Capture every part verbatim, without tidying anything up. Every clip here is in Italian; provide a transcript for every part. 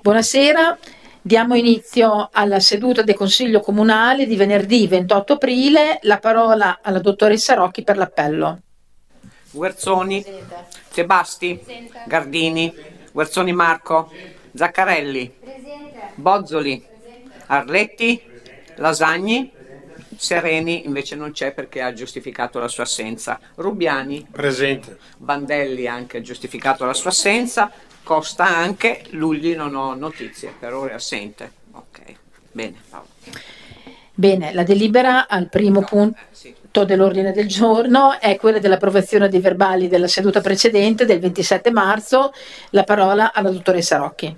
Buonasera, diamo inizio alla seduta del Consiglio Comunale di venerdì ventotto aprile. La parola alla dottoressa Rocchi per l'appello. Guerzoni, Sebasti, Presente. Gardini, Guerzoni Marco, Zaccarelli, Presente. Bozzoli, Presente. Arletti, Lasagni, Sereni invece non c'è perché ha giustificato la sua assenza, Rubiani, Presente. Bandelli anche ha giustificato la sua assenza, Costa anche, Lugli non ho notizie, per ora è assente. Ok, bene Paolo. Bene, la delibera al primo No, punto eh, sì. dell'ordine del giorno è quella dell'approvazione dei verbali della seduta precedente del ventisette marzo. La parola alla dottoressa Rocchi.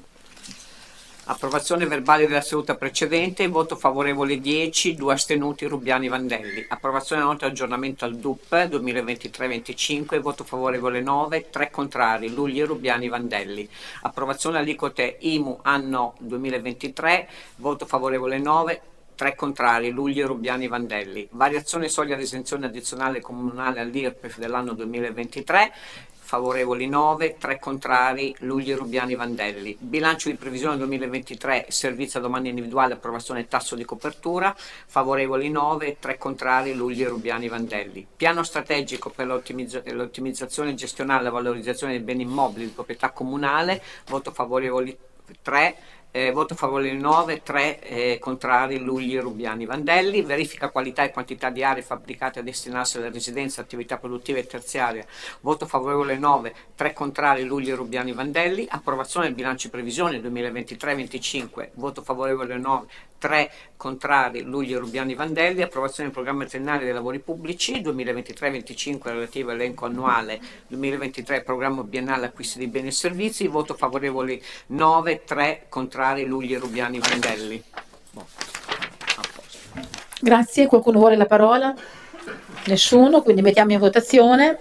Approvazione verbale della seduta precedente, voto favorevole dieci, due astenuti, Rubiani Vandelli. Approvazione nota aggiornamento al D U P duemilaventitré venticinque, voto favorevole nove, tre contrari, Lugli, Rubiani Vandelli. Approvazione aliquote I M U anno duemilaventitré, voto favorevole nove, tre contrari, Lugli, Rubiani Vandelli. Variazione soglia di esenzione addizionale comunale all'I R P E F dell'anno duemilaventitré, favorevoli nove, tre contrari, Lugli, Rubiani, Vandelli. Bilancio di previsione duemilaventitré, servizio a domanda individuale, approvazione tasso di copertura, favorevoli nove, tre contrari, Lugli, Rubiani, Vandelli. Piano strategico per l'ottimizza- l'ottimizzazione gestionale e la valorizzazione dei beni immobili di proprietà comunale, voto favorevoli tre, Eh, voto favorevole nove, tre eh, contrari, Lugli, Rubiani, Vandelli. Verifica qualità e quantità di aree fabbricate a destinarsi alle residenze, attività produttive e terziarie, voto favorevole nove, tre contrari, Lugli, Rubiani, Vandelli. Approvazione del bilancio di previsione duemilaventitré venticinque, voto favorevole nove, tre contrari, Lugli, Rubiani, Vandelli. Approvazione del programma triennale dei lavori pubblici duemilaventitré venticinque, relativo elenco annuale duemilaventitré, programma biennale acquisti di beni e servizi, voto favorevoli nove, tre contrari, Lugli, Rubiani, Vandelli. Boh. A posto. Grazie, qualcuno vuole la parola? Nessuno, quindi mettiamo in votazione.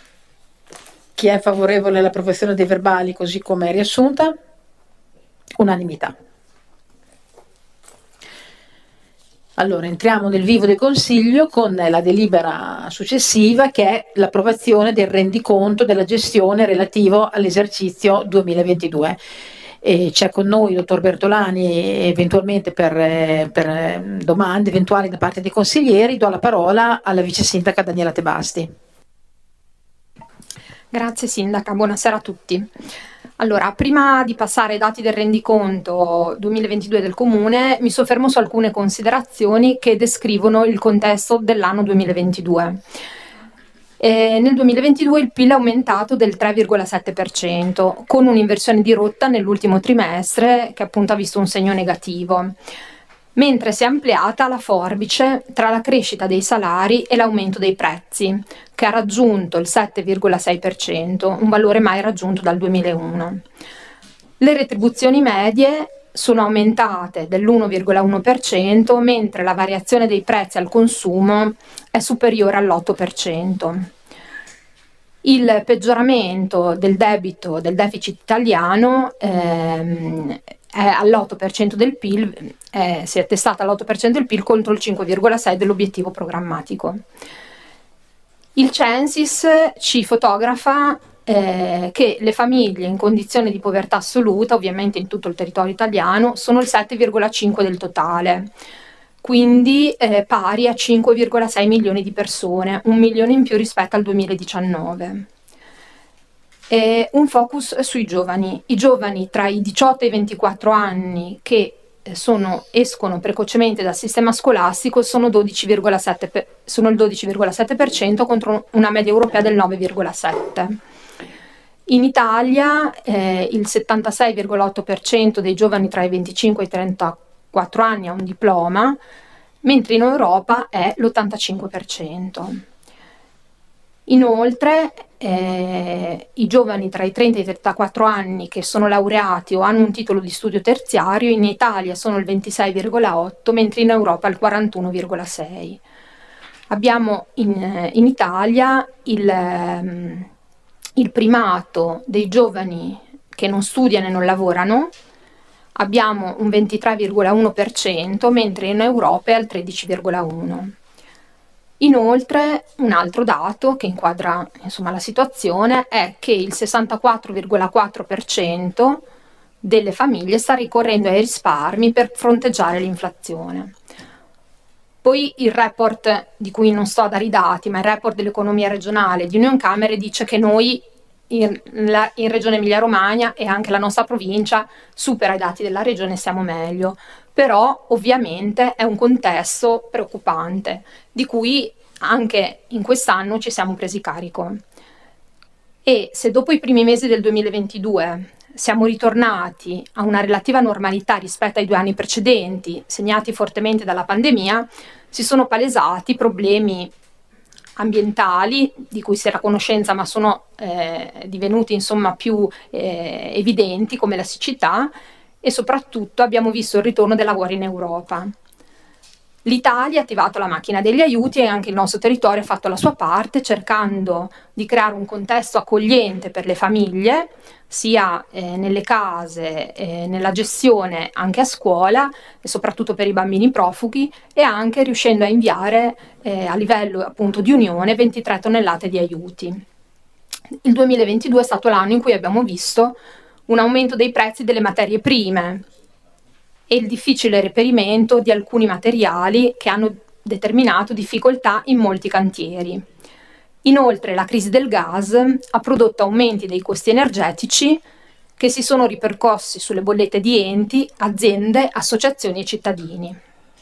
Chi è favorevole all'approvazione dei verbali così come è riassunta? Unanimità. Allora, entriamo nel vivo del Consiglio con la delibera successiva, che è l'approvazione del rendiconto della gestione relativo all'esercizio duemilaventidue. E c'è con noi il dottor Bertolani eventualmente per, eh, per eh, domande eventuali da parte dei consiglieri. Do la parola alla vice sindaca Daniela Tebasti. Grazie Sindaca, buonasera a tutti. Allora, prima di passare ai dati del rendiconto duemilaventidue del Comune, mi soffermo su alcune considerazioni che descrivono il contesto dell'anno duemilaventidue. Eh, nel duemilaventidue il P I L è aumentato del tre virgola sette per cento, con un'inversione di rotta nell'ultimo trimestre che appunto ha visto un segno negativo, mentre si è ampliata la forbice tra la crescita dei salari e l'aumento dei prezzi, che ha raggiunto il sette virgola sei per cento, un valore mai raggiunto dal duemilauno. Le retribuzioni medie sono aumentate dell'uno virgola uno per cento, mentre la variazione dei prezzi al consumo è superiore all'otto per cento. Il peggioramento del debito, del deficit italiano, ehm, è all'otto per cento del P I L, eh, si è attestata all'otto per cento del P I L contro il cinque virgola sei per cento dell'obiettivo programmatico. Il Censis ci fotografa eh, che le famiglie in condizione di povertà assoluta, ovviamente in tutto il territorio italiano, sono il sette virgola cinque del totale, quindi eh, pari a cinque virgola sei milioni di persone, un milione in più rispetto al duemiladiciannove. E un focus sui giovani, i giovani tra i diciotto e i ventiquattro anni che sono, escono precocemente dal sistema scolastico sono, dodici virgola sette per, sono il dodici virgola sette per cento contro una media europea del nove virgola sette per cento. In Italia eh, il settantasei virgola otto per cento dei giovani tra i venticinque e i trentaquattro anni ha un diploma, mentre in Europa è l'ottantacinque per cento. Inoltre eh, i giovani tra i trenta e i trentaquattro anni che sono laureati o hanno un titolo di studio terziario in Italia sono il ventisei virgola otto per cento, mentre in Europa il quarantuno virgola sei per cento. Abbiamo in, in Italia il, ehm, il primato dei giovani che non studiano e non lavorano, abbiamo un ventitré virgola uno per cento, mentre in Europa è al tredici virgola uno per cento. Inoltre, un altro dato che inquadra insomma, la situazione è che il sessantaquattro virgola quattro per cento delle famiglie sta ricorrendo ai risparmi per fronteggiare l'inflazione. Poi il report, di cui non sto a dare i dati, ma il report dell'economia regionale di Unioncamere dice che noi in, la, in Regione Emilia-Romagna e anche la nostra provincia supera i dati della regione, stiamo meglio. Però ovviamente è un contesto preoccupante, di cui anche in quest'anno ci siamo presi carico. E se dopo i primi mesi del duemilaventidue siamo ritornati a una relativa normalità rispetto ai due anni precedenti, segnati fortemente dalla pandemia, si sono palesati problemi ambientali di cui si era a conoscenza, ma sono eh, divenuti insomma più eh, evidenti, come la siccità, e soprattutto abbiamo visto il ritorno della guerra in Europa. L'Italia ha attivato la macchina degli aiuti e anche il nostro territorio ha fatto la sua parte, cercando di creare un contesto accogliente per le famiglie, sia eh, nelle case, eh, nella gestione anche a scuola, e soprattutto per i bambini profughi, e anche riuscendo a inviare eh, a livello appunto di Unione ventitré tonnellate di aiuti. Il duemilaventidue è stato l'anno in cui abbiamo visto un aumento dei prezzi delle materie prime e il difficile reperimento di alcuni materiali che hanno determinato difficoltà in molti cantieri. Inoltre la crisi del gas ha prodotto aumenti dei costi energetici che si sono ripercossi sulle bollette di enti, aziende, associazioni e cittadini.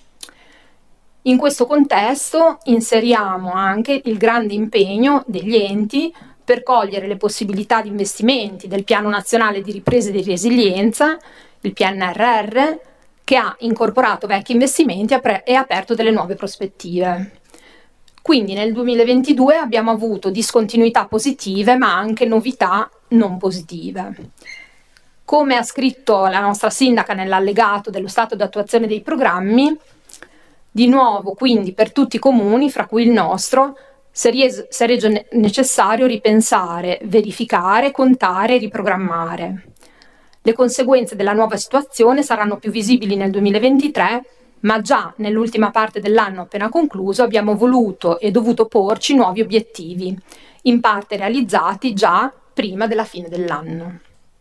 In questo contesto inseriamo anche il grande impegno degli enti per cogliere le possibilità di investimenti del Piano Nazionale di Ripresa e di Resilienza, il P N R R, che ha incorporato vecchi investimenti e aperto delle nuove prospettive. Quindi nel duemilaventidue abbiamo avuto discontinuità positive, ma anche novità non positive. Come ha scritto la nostra sindaca nell'allegato dello stato d'attuazione dei programmi, di nuovo quindi per tutti i comuni, fra cui il nostro, si è reso necessario ripensare, verificare, contare e riprogrammare. Le conseguenze della nuova situazione saranno più visibili nel duemilaventitré, ma già nell'ultima parte dell'anno appena concluso abbiamo voluto e dovuto porci nuovi obiettivi, in parte realizzati già prima della fine dell'anno.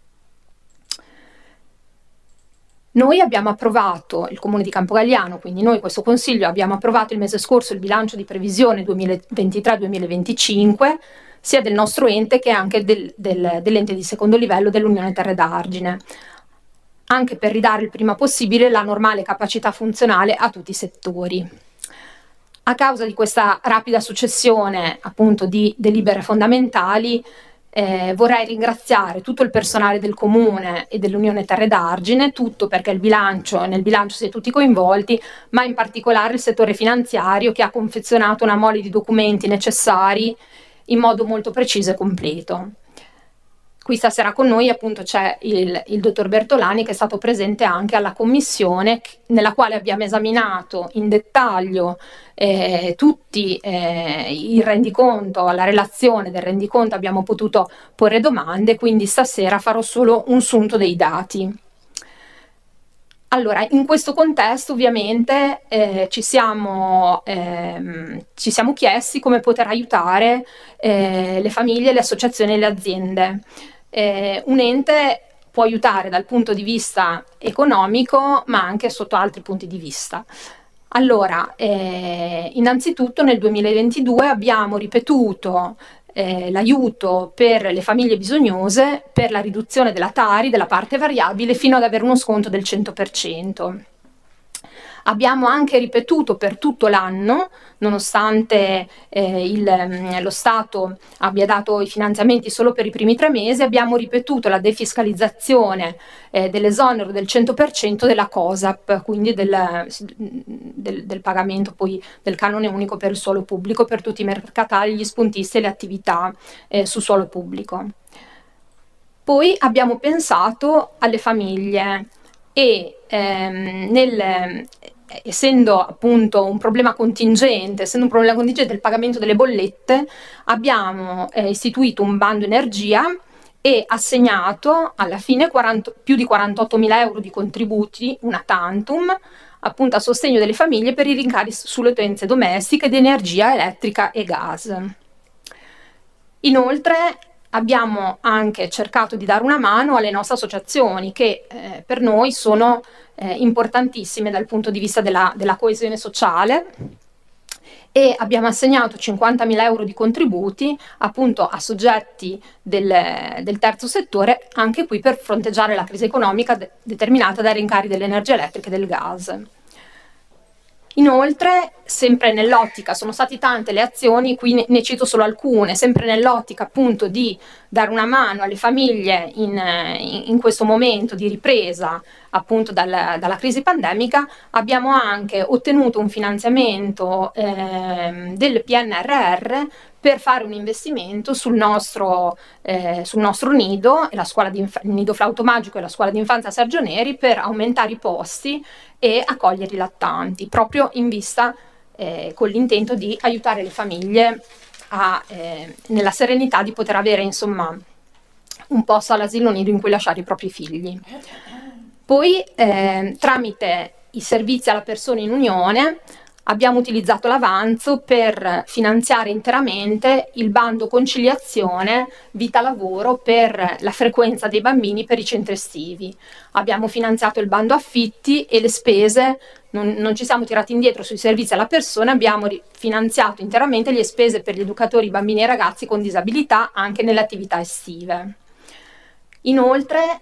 Noi abbiamo approvato, il Comune di Campogalliano, quindi noi questo Consiglio, abbiamo approvato il mese scorso il bilancio di previsione duemilaventitré duemilaventicinque, sia del nostro ente che anche del, del, dell'ente di secondo livello dell'Unione Terre d'Argine, anche per ridare il prima possibile la normale capacità funzionale a tutti i settori. A causa di questa rapida successione appunto di delibere fondamentali, eh, vorrei ringraziare tutto il personale del Comune e dell'Unione Terre d'Argine, tutto perché il bilancio, nel bilancio si è tutti coinvolti, ma in particolare il settore finanziario che ha confezionato una mole di documenti necessari in modo molto preciso e completo. Qui stasera con noi appunto c'è il, il dottor Bertolani, che è stato presente anche alla commissione nella quale abbiamo esaminato in dettaglio eh, tutti eh, il rendiconto, la relazione del rendiconto, abbiamo potuto porre domande, quindi stasera farò solo un sunto dei dati. Allora, in questo contesto ovviamente eh, ci, siamo, ehm, ci siamo chiesti come poter aiutare eh, le famiglie, le associazioni e le aziende. Eh, un ente può aiutare dal punto di vista economico, ma anche sotto altri punti di vista. Allora, eh, innanzitutto nel duemilaventidue abbiamo ripetuto Eh, l'aiuto per le famiglie bisognose per la riduzione della Tari, della parte variabile, fino ad avere uno sconto del cento per cento. Abbiamo anche ripetuto per tutto l'anno, nonostante eh, il, lo Stato abbia dato i finanziamenti solo per i primi tre mesi, abbiamo ripetuto la defiscalizzazione eh, dell'esonero del cento per cento della COSAP, quindi del, del, del pagamento poi del canone unico per il suolo pubblico per tutti i mercatari, gli spuntisti e le attività eh, su suolo pubblico. Poi abbiamo pensato alle famiglie e ehm, nel, essendo appunto un problema contingente, essendo un problema contingente del pagamento delle bollette, abbiamo eh, istituito un bando energia e assegnato alla fine quaranta, più di quarantottomila euro di contributi, una tantum, appunto a sostegno delle famiglie per i rincari sulle utenze domestiche di energia elettrica e gas. Inoltre abbiamo anche cercato di dare una mano alle nostre associazioni che eh, per noi sono eh, importantissime dal punto di vista della, della coesione sociale, e abbiamo assegnato cinquantamila euro di contributi appunto a soggetti del, del terzo settore, anche qui per fronteggiare la crisi economica de- determinata dai rincari dell'energia elettrica e del gas. Inoltre, sempre nell'ottica, sono state tante le azioni, qui ne, ne cito solo alcune, sempre nell'ottica appunto di dare una mano alle famiglie in, in, in questo momento di ripresa appunto dal, dalla crisi pandemica, abbiamo anche ottenuto un finanziamento eh, del P N R R per fare un investimento sul nostro, eh, sul nostro nido, e la scuola di inf- il nido Flauto Magico e la scuola di infanzia Sergio Neri, per aumentare i posti e accogliere i lattanti, proprio in vista eh, con l'intento di aiutare le famiglie a, eh, nella serenità di poter avere insomma un posto all'asilo nido in cui lasciare i propri figli. Poi eh, tramite i servizi alla persona in unione abbiamo utilizzato l'avanzo per finanziare interamente il bando conciliazione vita-lavoro per la frequenza dei bambini per i centri estivi. Abbiamo finanziato il bando affitti e le spese, non, non ci siamo tirati indietro sui servizi alla persona, abbiamo finanziato interamente le spese per gli educatori, bambini e ragazzi con disabilità anche nelle attività estive. Inoltre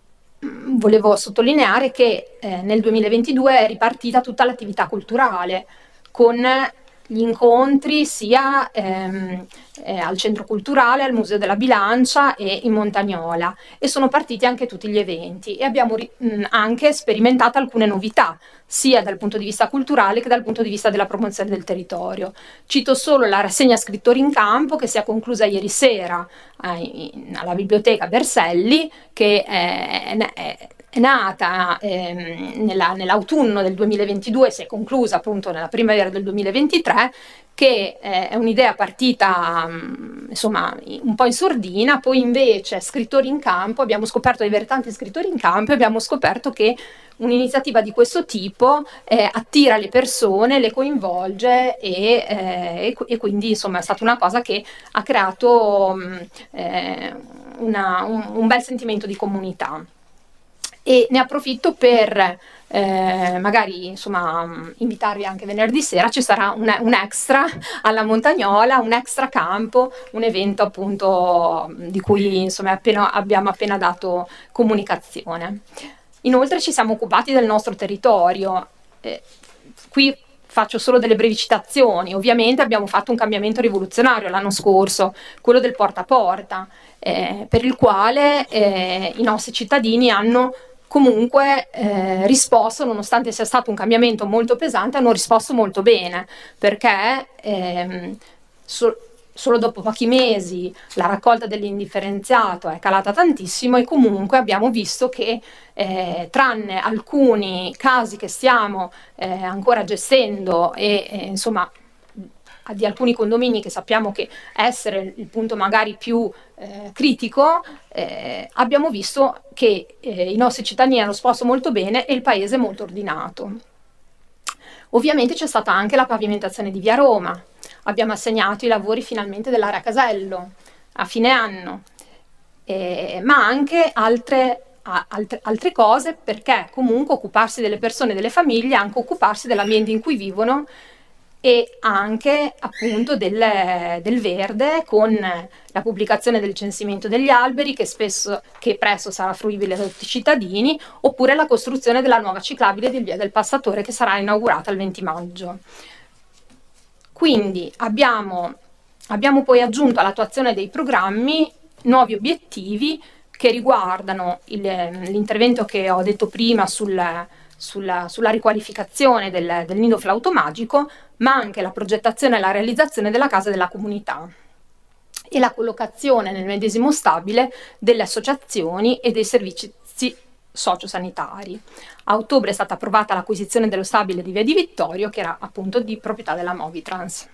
volevo sottolineare che eh, nel duemilaventidue è ripartita tutta l'attività culturale con gli incontri sia ehm, eh, al Centro Culturale, al Museo della Bilancia e in Montagnola, e sono partiti anche tutti gli eventi e abbiamo mh, anche sperimentato alcune novità sia dal punto di vista culturale che dal punto di vista della promozione del territorio. Cito solo la rassegna Scrittori in Campo che si è conclusa ieri sera eh, in, alla Biblioteca Berselli, che è, è, è nata ehm, nella, nell'autunno del duemilaventidue, si è conclusa appunto nella primavera del duemilaventitré, che eh, è un'idea partita mh, insomma un po' in sordina, poi invece Scrittori in Campo, abbiamo scoperto di avere tanti scrittori in campo e abbiamo scoperto che un'iniziativa di questo tipo eh, attira le persone, le coinvolge e, eh, e, e quindi insomma è stata una cosa che ha creato mh, eh, una, un, un bel sentimento di comunità. E ne approfitto per eh, magari insomma invitarvi anche venerdì sera, ci sarà un, un extra alla Montagnola, un extra campo, un evento appunto di cui insomma appena, abbiamo appena dato comunicazione. Inoltre ci siamo occupati del nostro territorio, eh, qui faccio solo delle brevi citazioni. Ovviamente abbiamo fatto un cambiamento rivoluzionario l'anno scorso, quello del porta a porta, eh, per il quale eh, i nostri cittadini hanno comunque eh, risposto, nonostante sia stato un cambiamento molto pesante, hanno risposto molto bene, perché ehm, so, solo dopo pochi mesi la raccolta dell'indifferenziato è calata tantissimo e comunque abbiamo visto che eh, tranne alcuni casi che stiamo eh, ancora gestendo e eh, insomma di alcuni condomini che sappiamo che essere il punto magari più eh, critico, eh, abbiamo visto che eh, i nostri cittadini hanno risposto molto bene e il paese è molto ordinato. Ovviamente c'è stata anche la pavimentazione di Via Roma, abbiamo assegnato i lavori finalmente dell'area Casello a fine anno, eh, ma anche altre, a, altre, altre cose, perché comunque occuparsi delle persone, delle famiglie, anche occuparsi dell'ambiente in cui vivono e anche appunto del, del verde, con la pubblicazione del censimento degli alberi che spesso che presto sarà fruibile da tutti i cittadini, oppure la costruzione della nuova ciclabile di Via del Passatore che sarà inaugurata il venti maggio. Quindi abbiamo, abbiamo poi aggiunto all'attuazione dei programmi nuovi obiettivi che riguardano il, l'intervento che ho detto prima sul Sulla, sulla riqualificazione del, del nido Flauto Magico, ma anche la progettazione e la realizzazione della casa della comunità e la collocazione nel medesimo stabile delle associazioni e dei servizi sociosanitari. A ottobre è stata approvata l'acquisizione dello stabile di Via di Vittorio, che era appunto di proprietà della Movitrans.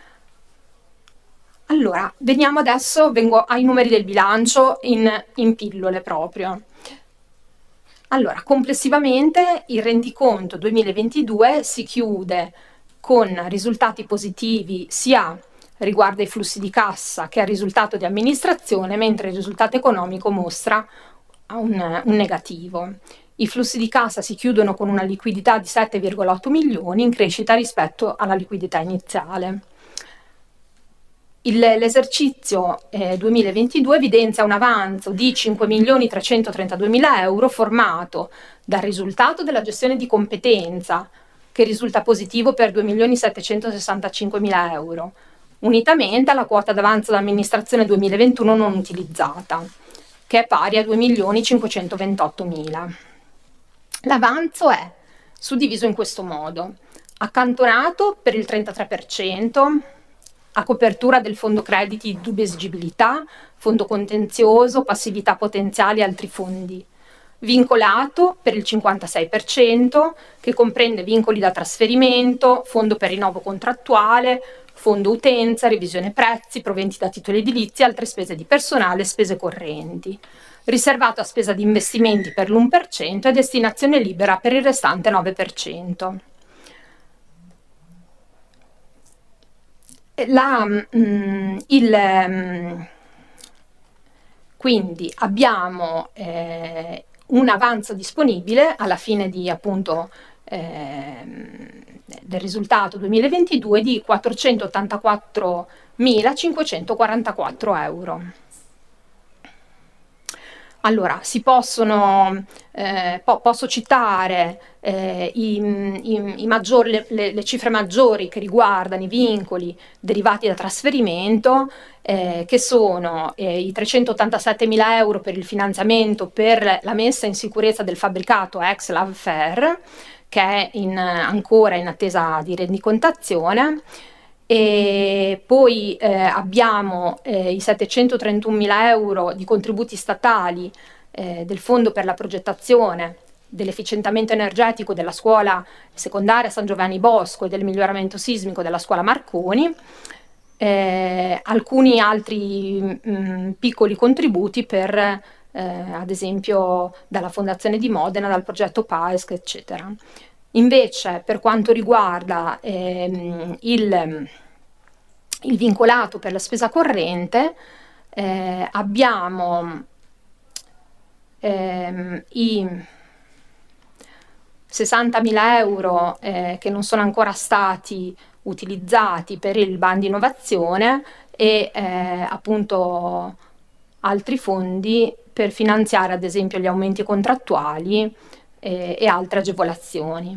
Allora, veniamo adesso, vengo ai numeri del bilancio in, in pillole proprio. Allora, complessivamente il rendiconto duemilaventidue si chiude con risultati positivi sia sul, sul, sulla riqualificazione del, del nido Flauto Magico, ma anche la progettazione e la realizzazione della casa della comunità e la collocazione nel medesimo stabile delle associazioni e dei servizi sociosanitari. A ottobre è stata approvata l'acquisizione dello stabile di Via di Vittorio, che era appunto di proprietà della Movitrans. Allora, veniamo adesso, vengo ai numeri del bilancio in, in pillole proprio. Allora, complessivamente il rendiconto duemilaventidue si chiude con riguarda i flussi di cassa, che è il risultato di amministrazione, mentre il risultato economico mostra un, un negativo. I flussi di cassa si chiudono con una liquidità di sette virgola otto milioni, in crescita rispetto alla liquidità iniziale. Il, l'esercizio eh, duemilaventidue evidenzia un avanzo di cinque milioni trecentotrentaduemila euro formato dal risultato della gestione di competenza, che risulta positivo per due milioni settecentosessantacinquemila euro, unitamente alla quota d'avanzo d'amministrazione duemilaventuno non utilizzata, che è pari a due milioni cinquecentoventottomila. L'avanzo è suddiviso in questo modo: accantonato per il trentatré per cento, a copertura del fondo crediti di dubbia esigibilità, fondo contenzioso, passività potenziali e altri fondi; vincolato per il cinquantasei per cento, che comprende vincoli da trasferimento, fondo per rinnovo contrattuale, fondo utenza, revisione prezzi, proventi da titoli edilizi, altre spese di personale e spese correnti; riservato a spesa di investimenti per l'uno per cento e destinazione libera per il restante nove per cento. La, mm, il, mm, quindi abbiamo eh, un avanzo disponibile alla fine di, appunto, eh, del risultato duemilaventidue di quattrocentottantaquattromilacinquecentoquarantaquattro euro. Allora, si possono, eh, po- posso citare eh, i, i, i maggiori, le, le, le cifre maggiori che riguardano i vincoli derivati da trasferimento, eh, che sono eh, i trecentottantasettemila euro per il finanziamento per la messa in sicurezza del fabbricato ex Lavafer, che è in, ancora in attesa di rendicontazione. E poi eh, abbiamo eh, i settecentotrentunomila euro di contributi statali eh, del Fondo per la progettazione dell'efficientamento energetico della scuola secondaria San Giovanni Bosco e del miglioramento sismico della scuola Marconi, eh, alcuni altri mh, piccoli contributi per eh, ad esempio dalla Fondazione di Modena, dal progetto PAESC, eccetera. Invece, per quanto riguarda ehm, il, il vincolato per la spesa corrente, eh, abbiamo ehm, i sessantamila euro eh, che non sono ancora stati utilizzati per il bando innovazione e eh, appunto altri fondi per finanziare ad esempio gli aumenti contrattuali e altre agevolazioni.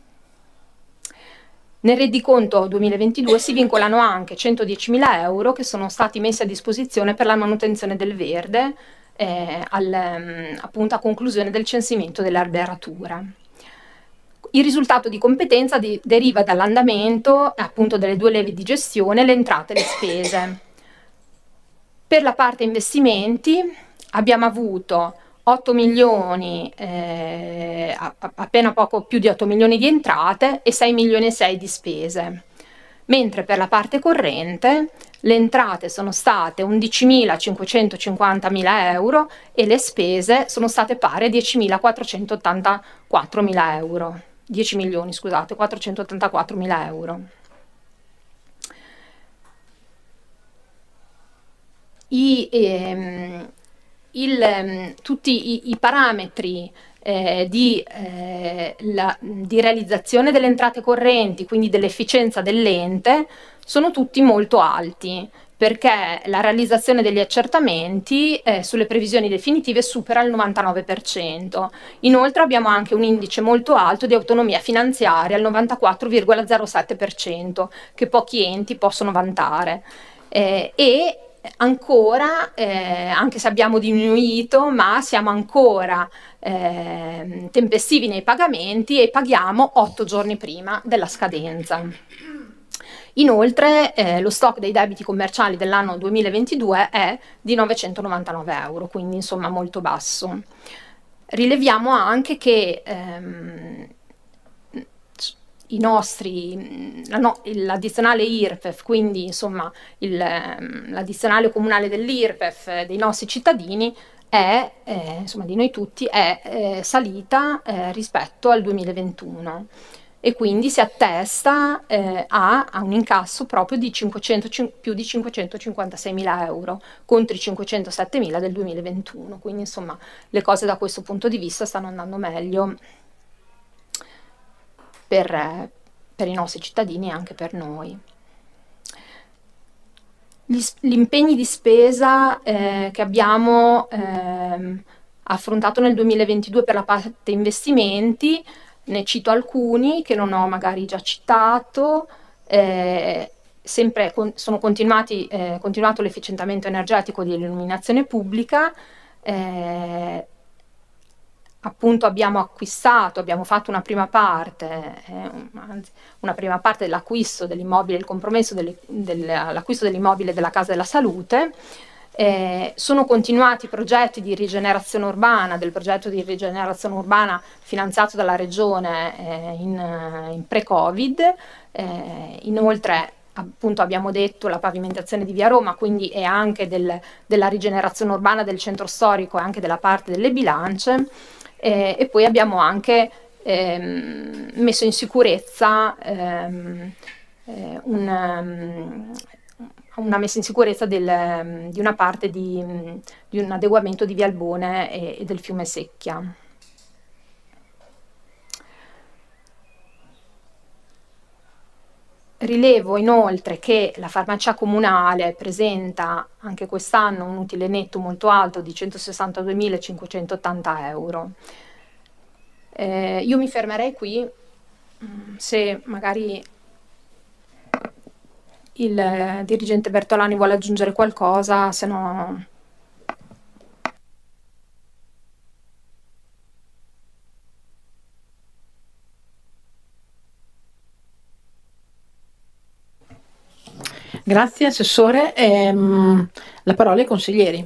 Nel rendiconto duemilaventidue si vincolano anche centodiecimila euro che sono stati messi a disposizione per la manutenzione del verde eh, al, appunto a conclusione del censimento dell'alberatura. Il risultato di competenza di, deriva dall'andamento appunto delle due leve di gestione, le entrate e le spese. Per la parte investimenti abbiamo avuto otto milioni, eh, appena poco più di otto milioni di entrate e sei milioni e sei di spese, mentre per la parte corrente le entrate sono state undicimilacinquecentocinquantamila euro e le spese sono state pari a diecimilaquattrocentottantaquattromila euro, dieci milioni, scusate, quattrocentottantaquattromila euro. I, ehm, Il, tutti i, i parametri eh, di, eh, la, di realizzazione delle entrate correnti, quindi dell'efficienza dell'ente, sono tutti molto alti, perché la realizzazione degli accertamenti eh, sulle previsioni definitive supera il novantanove per cento. Inoltre abbiamo anche un indice molto alto di autonomia finanziaria, il novantaquattro virgola zero sette per cento, che pochi enti possono vantare. Eh, e ancora, eh, anche se abbiamo diminuito, ma siamo ancora eh, tempestivi nei pagamenti e paghiamo otto giorni prima della scadenza. Inoltre eh, lo stock dei debiti commerciali dell'anno duemilaventidue è di novecentonovantanove euro, quindi insomma molto basso. Rileviamo anche che ehm, i nostri, la no, l'addizionale I R P E F, quindi insomma il, l'addizionale comunale dell'I R P E F dei nostri cittadini è, eh, insomma di noi tutti, è eh, salita eh, rispetto al duemilaventuno. e quindi si attesta eh, a, a un incasso proprio di cinquecento, più di cinquecentocinquantaseimila euro contro i cinquecentosettemila del duemilaventuno, quindi insomma le cose da questo punto di vista stanno andando meglio per, per i nostri cittadini e anche per noi. Gli, gli impegni di spesa eh, che abbiamo ehm, affrontato nel duemilaventidue per la parte investimenti, ne cito alcuni che non ho magari già citato. Eh, sempre con, sono continuati, eh, continuato l'efficientamento energetico di illuminazione pubblica, eh, appunto abbiamo acquistato, abbiamo fatto una prima parte, eh, una prima parte dell'acquisto dell'immobile, il compromesso dell'acquisto dell'immobile della Casa della Salute. Eh, sono continuati i progetti di rigenerazione urbana, del progetto di rigenerazione urbana finanziato dalla Regione eh, in, in pre-Covid. Eh, inoltre appunto abbiamo detto la pavimentazione di Via Roma, quindi è anche del, della rigenerazione urbana del centro storico e anche della parte delle bilance. Eh, e poi abbiamo anche ehm, messo in sicurezza ehm, eh, un, um, una messa in sicurezza del, di una parte di, di un adeguamento di Via Albone e, e del fiume Secchia. Rilevo inoltre che la farmacia comunale presenta anche quest'anno un utile netto molto alto di centosessantaduemilacinquecentottanta euro. Eh, io mi fermerei qui, se magari il dirigente Bertolani vuole aggiungere qualcosa, se no... Grazie Assessore. Ehm, la parola ai consiglieri.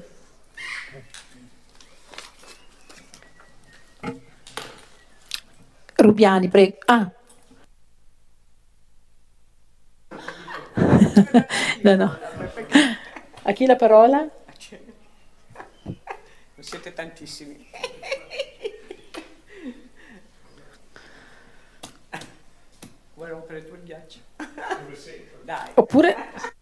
Rubiani, prego. Ah. No, no. A chi la parola? Non siete tantissimi. Vuoi rompere tu il ghiaccio? Dai. Oppure...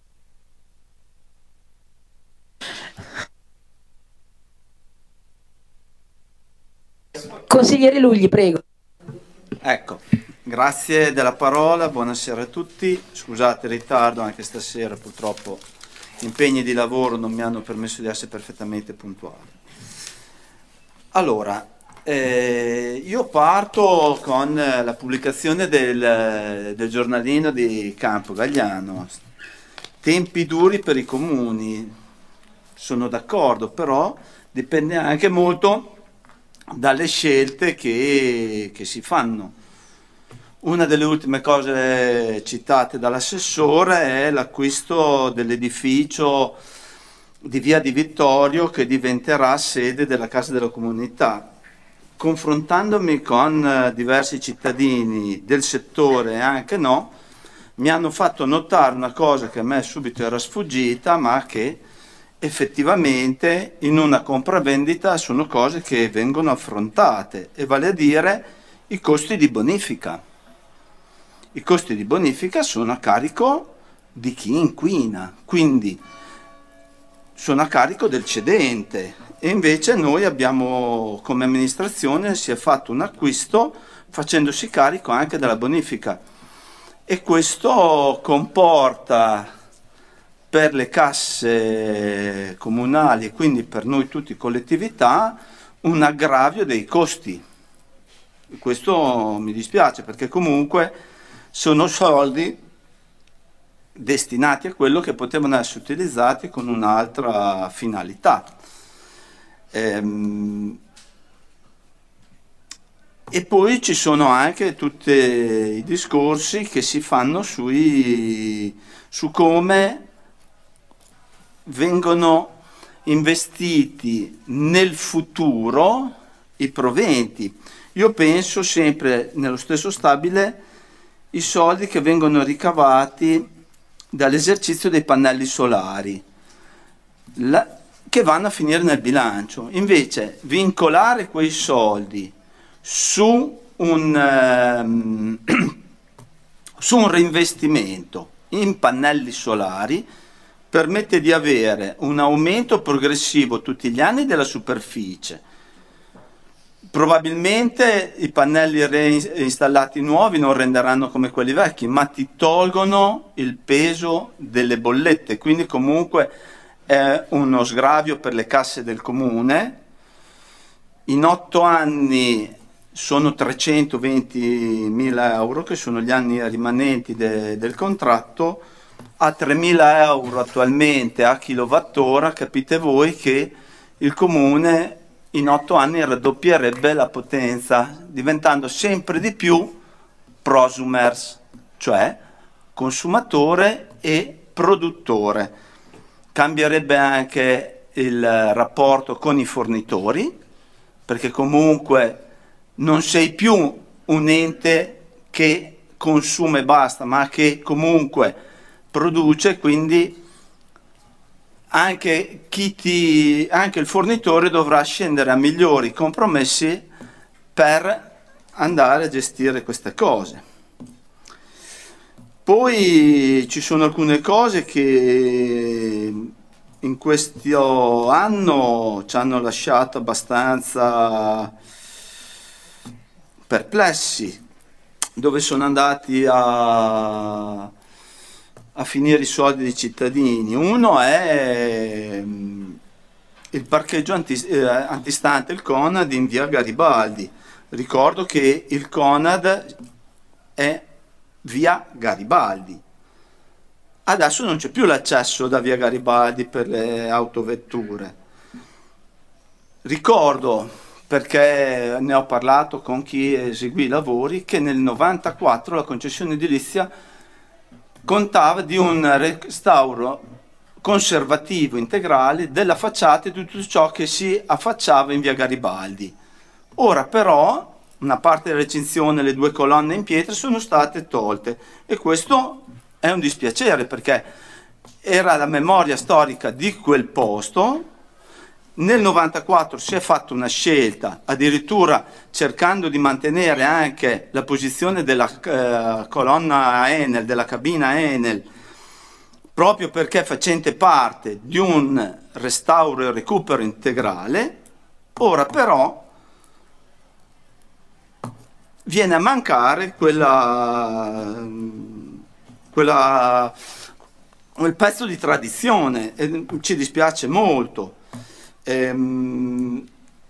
Consigliere Lugli, prego. Ecco, grazie della parola, buonasera a tutti. Scusate il ritardo, anche stasera purtroppo impegni di lavoro non mi hanno permesso di essere perfettamente puntuale. Allora, eh, io parto con la pubblicazione del, del giornalino di Campo Galliano. Tempi duri per i comuni, sono d'accordo, però dipende anche molto dalle scelte che, che si fanno. Una delle ultime cose citate dall'assessore è l'acquisto dell'edificio di Via di Vittorio che diventerà sede della Casa della Comunità. Confrontandomi con diversi cittadini del settore e anche no, mi hanno fatto notare una cosa che a me subito era sfuggita, ma che effettivamente in una compravendita sono cose che vengono affrontate, e vale a dire i costi di bonifica. I costi di bonifica sono a carico di chi inquina, quindi sono a carico del cedente, e invece noi abbiamo, come amministrazione, si è fatto un acquisto facendosi carico anche della bonifica, e questo comporta per le casse comunali e quindi per noi tutti collettività un aggravio dei costi. Questo mi dispiace, perché comunque sono soldi destinati a quello che potevano essere utilizzati con un'altra finalità. Ehm, e poi ci sono anche tutti i discorsi che si fanno sui, su come vengono investiti nel futuro i proventi. Io penso sempre nello stesso stabile i soldi che vengono ricavati dall'esercizio dei pannelli solari, la, che vanno a finire nel bilancio. Invece vincolare quei soldi su un, um, su un reinvestimento in pannelli solari permette di avere un aumento progressivo tutti gli anni della superficie. Probabilmente i pannelli reinstallati nuovi non renderanno come quelli vecchi, ma ti tolgono il peso delle bollette, quindi comunque è uno sgravio per le casse del comune. In otto anni sono trecentoventimila euro, che sono gli anni rimanenti de, del contratto. A tremila euro attualmente a kilowattora, capite voi che il comune in otto anni raddoppierebbe la potenza, diventando sempre di più prosumers, cioè consumatore e produttore. Cambierebbe anche il rapporto con i fornitori, perché comunque non sei più un ente che consuma e basta, ma che comunque produce, quindi anche, chi ti, anche il fornitore dovrà scendere a migliori compromessi per andare a gestire queste cose. Poi ci sono alcune cose che in questo anno ci hanno lasciato abbastanza perplessi, dove sono andati a a finire i soldi dei cittadini. Uno è il parcheggio anti, eh, antistante il Conad in via Garibaldi. Ricordo che il Conad è via Garibaldi. Adesso non c'è più l'accesso da via Garibaldi per le autovetture. Ricordo, perché ne ho parlato con chi eseguì i lavori, che nel novantaquattro la concessione edilizia contava di un restauro conservativo integrale della facciata e di tutto ciò che si affacciava in via Garibaldi. Ora però una parte della recinzione, le due colonne in pietra, sono state tolte, e questo è un dispiacere, perché era la memoria storica di quel posto. Nel novantaquattro si è fatta una scelta, addirittura cercando di mantenere anche la posizione della eh, colonna Enel, della cabina Enel, proprio perché facente parte di un restauro e recupero integrale. Ora però viene a mancare quella, quella, quel pezzo di tradizione, e ci dispiace molto. In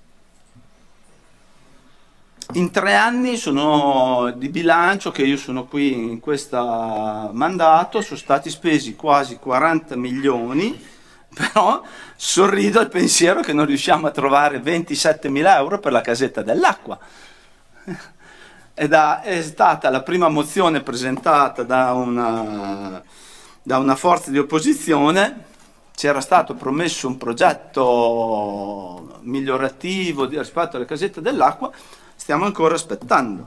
tre anni sono di bilancio, che io sono qui in questo mandato, sono stati spesi quasi quaranta milioni, però sorrido al pensiero che non riusciamo a trovare ventisettemila euro per la casetta dell'acqua. Ed è stata la prima mozione presentata da una, da una forza di opposizione. C'era stato promesso un progetto migliorativo rispetto alle casette dell'acqua, stiamo ancora aspettando.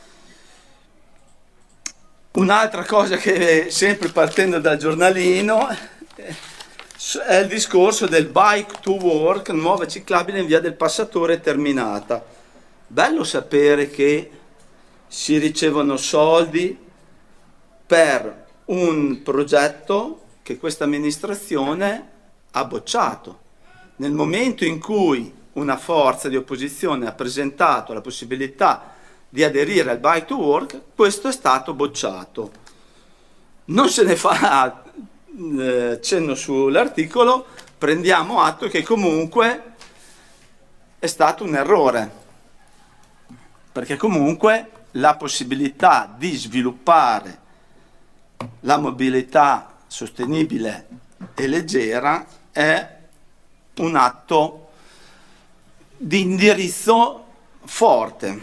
Un'altra cosa che, sempre partendo dal giornalino, è il discorso del bike to work, nuova ciclabile in via del Passatore terminata. Bello sapere che si ricevono soldi per un progetto che questa amministrazione ha bocciato. Nel momento in cui una forza di opposizione ha presentato la possibilità di aderire al bike to work, questo è stato bocciato. Non se ne fa eh, cenno sull'articolo, prendiamo atto che comunque è stato un errore, perché comunque la possibilità di sviluppare la mobilità sostenibile e leggera è un atto di indirizzo forte.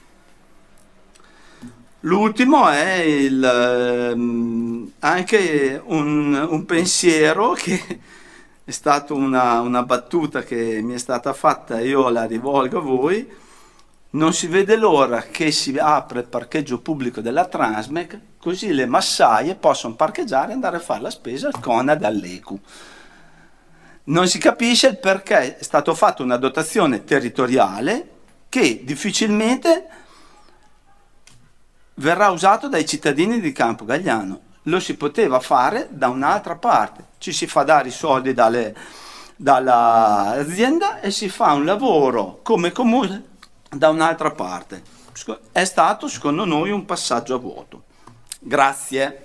L'ultimo è il, ehm, anche un, un pensiero che è stata una, una battuta che mi è stata fatta e io la rivolgo a voi. Non si vede l'ora che si apra il parcheggio pubblico della Transmec, così le massaie possono parcheggiare e andare a fare la spesa al Conad e all'E C U. Non si capisce il perché è stato fatto una dotazione territoriale che difficilmente verrà usato dai cittadini di Campo Galliano. Lo si poteva fare da un'altra parte, ci si fa dare i soldi dalle, dall'azienda e si fa un lavoro come comune da un'altra parte. È stato secondo noi un passaggio a vuoto. Grazie.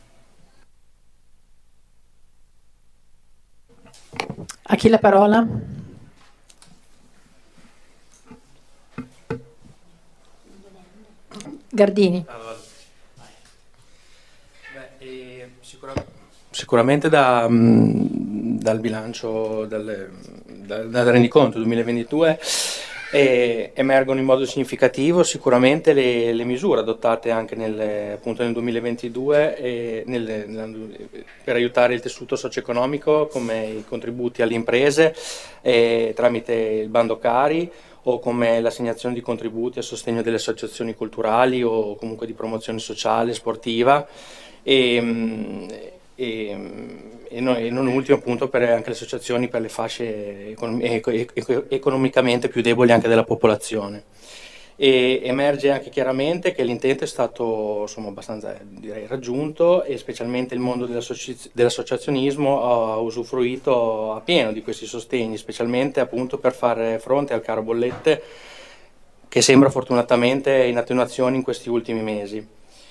A chi la parola? Gardini. Allora. Beh, eh, sicura- sicuramente da, mh, dal bilancio, dal, dal, dal rendiconto duemilaventidue eh, emergono in modo significativo sicuramente le, le misure adottate anche nel, appunto nel duemilaventidue eh, nel, nel, per aiutare il tessuto socio-economico, come i contributi alle imprese eh, tramite il bando Cari, o come l'assegnazione di contributi a sostegno delle associazioni culturali o comunque di promozione sociale, sportiva e, e, e, non, e non ultimo appunto per anche le associazioni per le fasce econom- eco- economicamente più deboli anche della popolazione. E emerge anche chiaramente che l'intento è stato insomma abbastanza direi raggiunto e specialmente il mondo dell'associ- dell'associazionismo ha usufruito a pieno di questi sostegni, specialmente appunto per fare fronte al caro bollette che sembra fortunatamente in attenuazione in questi ultimi mesi.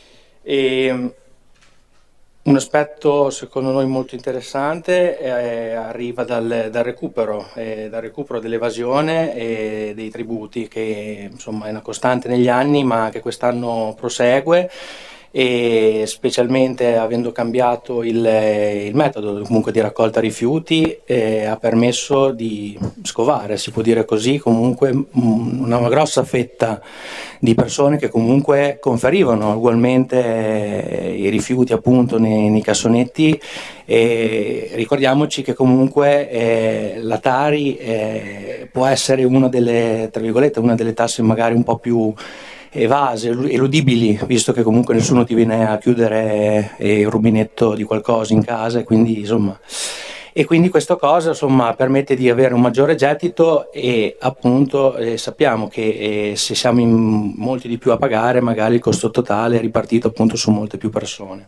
E un aspetto secondo noi molto interessante eh, arriva dal, dal recupero, eh, dal recupero dell'evasione e dei tributi, che insomma è una costante negli anni ma che quest'anno prosegue, e specialmente avendo cambiato il, il metodo comunque di raccolta rifiuti eh, ha permesso di scovare, si può dire così, comunque una grossa fetta di persone che comunque conferivano ugualmente eh, i rifiuti appunto nei, nei cassonetti. E ricordiamoci che comunque eh, la Tari eh, può essere una delle, tra virgolette, una delle tasse magari un po' più evase, eludibili, visto che comunque nessuno ti viene a chiudere il rubinetto di qualcosa in casa, e quindi insomma e quindi questa cosa insomma permette di avere un maggiore gettito e appunto eh, sappiamo che eh, se siamo in molti di più a pagare magari il costo totale è ripartito appunto su molte più persone.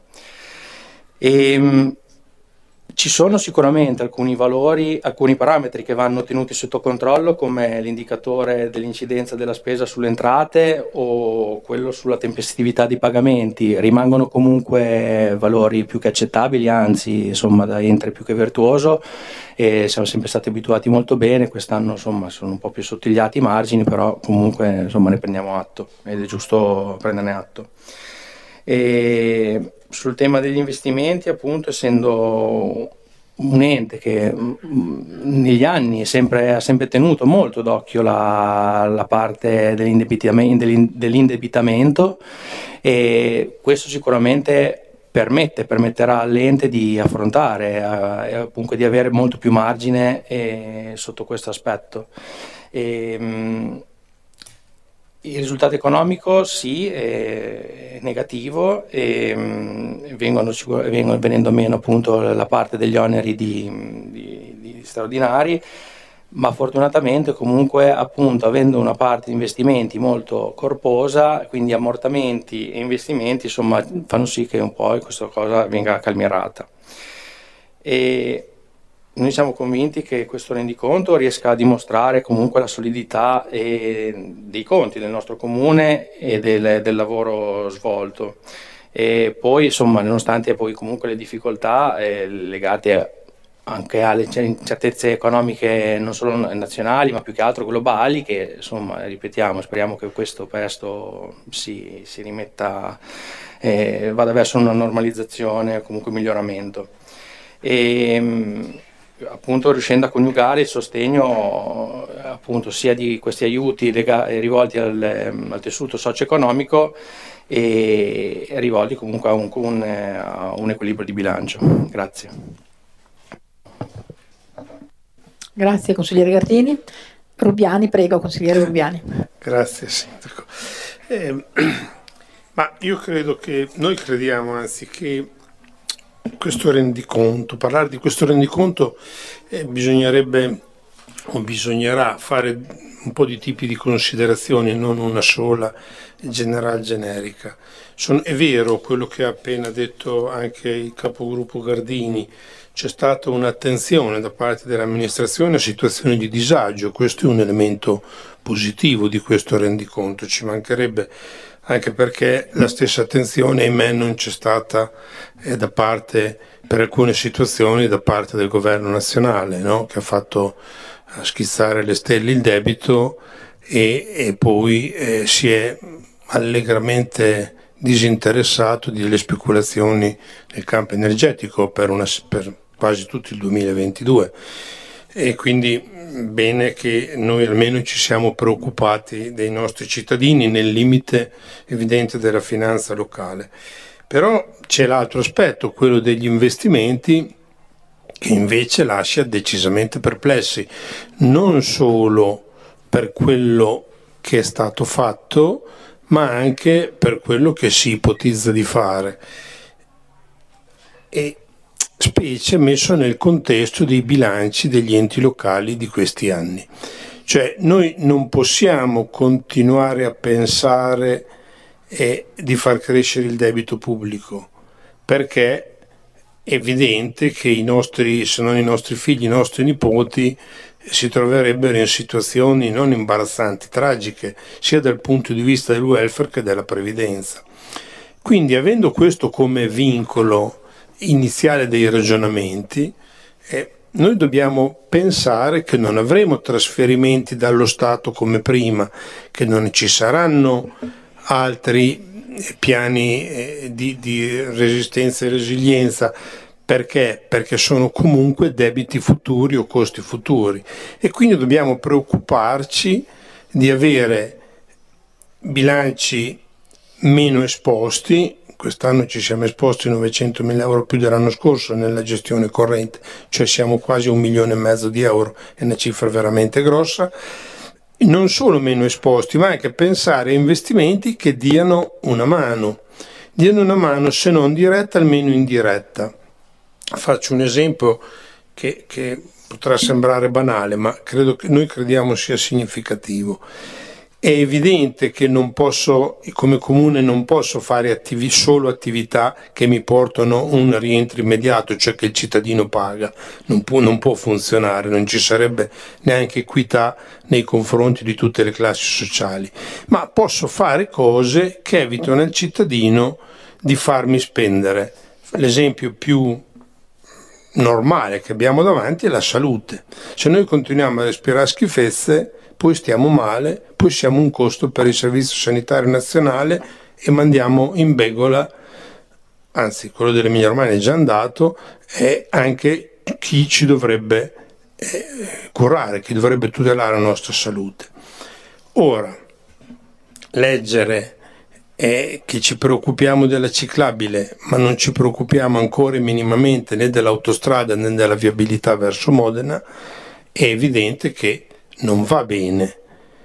E, mh, ci sono sicuramente alcuni valori, alcuni parametri che vanno tenuti sotto controllo, come l'indicatore dell'incidenza della spesa sulle entrate o quello sulla tempestività dei pagamenti. Rimangono comunque valori più che accettabili, anzi insomma da ente più che virtuoso, e siamo sempre stati abituati molto bene. Quest'anno insomma sono un po' più sottigliati i margini, però comunque insomma ne prendiamo atto ed è giusto prenderne atto. E sul tema degli investimenti, appunto, essendo un ente che mh, negli anni sempre, ha sempre tenuto molto d'occhio la, la parte dell'indebitamento, dell'indebitamento, e questo sicuramente permette, permetterà all'ente di affrontare eh, comunque di avere molto più margine eh, sotto questo aspetto. E, mh, il risultato economico sì, è negativo e mh, vengono, vengono venendo meno appunto la parte degli oneri di, di, di straordinari, ma fortunatamente comunque appunto avendo una parte di investimenti molto corposa, quindi ammortamenti e investimenti insomma fanno sì che un po' questa cosa venga calmierata. E noi siamo convinti che questo rendiconto riesca a dimostrare comunque la solidità e dei conti del nostro comune e del, del lavoro svolto. E poi, insomma, nonostante poi comunque le difficoltà eh, legate anche alle incertezze economiche non solo nazionali ma più che altro globali, che insomma, ripetiamo, speriamo che questo presto si, si rimetta, eh, vada verso una normalizzazione o comunque miglioramento. E, appunto riuscendo a coniugare il sogno appunto sia di questi aiuti lega- rivolti al, al tessuto socio-economico e, e rivolti comunque a un, un, a un equilibrio di bilancio. Grazie. Grazie consigliere Gardini. Rubiani, prego consigliere Rubiani. Grazie sindaco. Eh, ma io credo che, noi crediamo anzi che questo rendiconto, parlare di questo rendiconto eh, bisognerebbe o bisognerà fare un po' di tipi di considerazioni, non una sola general generica. Son, è vero quello che ha appena detto anche il capogruppo Gardini, c'è stata un'attenzione da parte dell'amministrazione a situazioni di disagio, questo è un elemento positivo di questo rendiconto, ci mancherebbe, anche perché la stessa attenzione, ahimè, non c'è stata eh, da parte, per alcune situazioni, da parte del governo nazionale, no? Che ha fatto eh, schizzare le stelle il debito e, e poi eh, si è allegramente disinteressato delle speculazioni nel campo energetico per, una, per quasi tutto il duemilaventidue. E quindi bene che noi almeno ci siamo preoccupati dei nostri cittadini nel limite evidente della finanza locale. Però c'è l'altro aspetto, quello degli investimenti, che invece lascia decisamente perplessi, non solo per quello che è stato fatto, ma anche per quello che si ipotizza di fare. E specie messo nel contesto dei bilanci degli enti locali di questi anni. Cioè noi non possiamo continuare a pensare eh, di far crescere il debito pubblico, perché è evidente che i nostri, se non i nostri figli, i nostri nipoti si troverebbero in situazioni non imbarazzanti, tragiche, sia dal punto di vista del welfare che della previdenza. Quindi, avendo questo come vincolo iniziale dei ragionamenti, eh, noi dobbiamo pensare che non avremo trasferimenti dallo Stato come prima, che non ci saranno altri piani eh, di, di resistenza e resilienza. Perché? Perché sono comunque debiti futuri o costi futuri, e quindi dobbiamo preoccuparci di avere bilanci meno esposti. Quest'anno ci siamo esposti novecentomila euro più dell'anno scorso nella gestione corrente, cioè siamo quasi a un milione e mezzo di euro, è una cifra veramente grossa. Non solo meno esposti, ma anche pensare a investimenti che diano una mano, diano una mano se non diretta almeno indiretta. Faccio un esempio che, che potrà sembrare banale, ma credo che noi crediamo sia significativo. È evidente che non posso, come comune non posso fare attivi, solo attività che mi portano un rientro immediato, cioè che il cittadino paga. Non può, non può funzionare, non ci sarebbe neanche equità nei confronti di tutte le classi sociali. Ma posso fare cose che evitano al cittadino di farmi spendere. L'esempio più normale che abbiamo davanti è la salute. Se noi continuiamo a respirare schifezze, poi stiamo male, poi siamo un costo per il Servizio Sanitario Nazionale e mandiamo in begola, anzi quello dell'Emilia Romagna è già andato, e anche chi ci dovrebbe eh, curare, chi dovrebbe tutelare la nostra salute. Ora, leggere è che ci preoccupiamo della ciclabile, ma non ci preoccupiamo ancora minimamente né dell'autostrada né della viabilità verso Modena, è evidente che non va bene,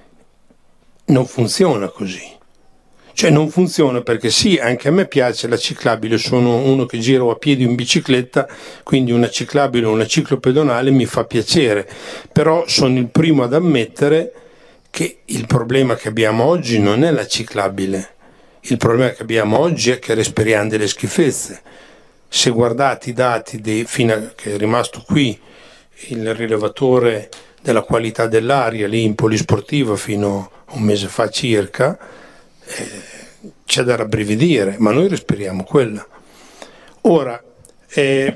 non funziona così. Cioè non funziona perché sì, anche a me piace la ciclabile, sono uno che gira a piedi o in bicicletta, quindi una ciclabile o una ciclopedonale mi fa piacere, però sono il primo ad ammettere che il problema che abbiamo oggi non è la ciclabile. Il problema che abbiamo oggi è che respiriamo delle schifezze. Se guardate i dati dei, fino a, che è rimasto qui il rilevatore della qualità dell'aria lì in polisportiva fino a un mese fa circa, eh, c'è da rabbrividire, ma noi respiriamo quella. Ora, eh,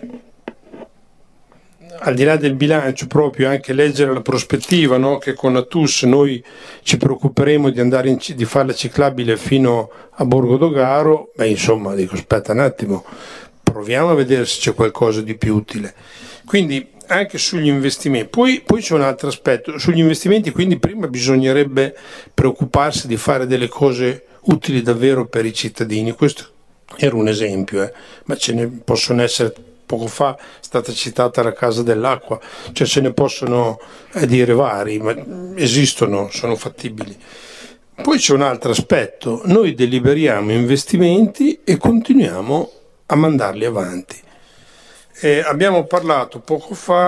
al di là del bilancio, proprio anche leggere la prospettiva, no? Che con Atus noi ci preoccuperemo di andare in, di fare la ciclabile fino a Borgodogaro, beh insomma dico aspetta un attimo, proviamo a vedere se c'è qualcosa di più utile. Quindi anche sugli investimenti, poi, poi c'è un altro aspetto, sugli investimenti quindi prima bisognerebbe preoccuparsi di fare delle cose utili davvero per i cittadini, questo era un esempio, eh? Ma ce ne possono essere. Poco fa è stata citata la Casa dell'Acqua, cioè se ne possono eh, dire vari, ma esistono, sono fattibili. Poi c'è un altro aspetto, noi deliberiamo investimenti e continuiamo a mandarli avanti. Eh, abbiamo parlato poco fa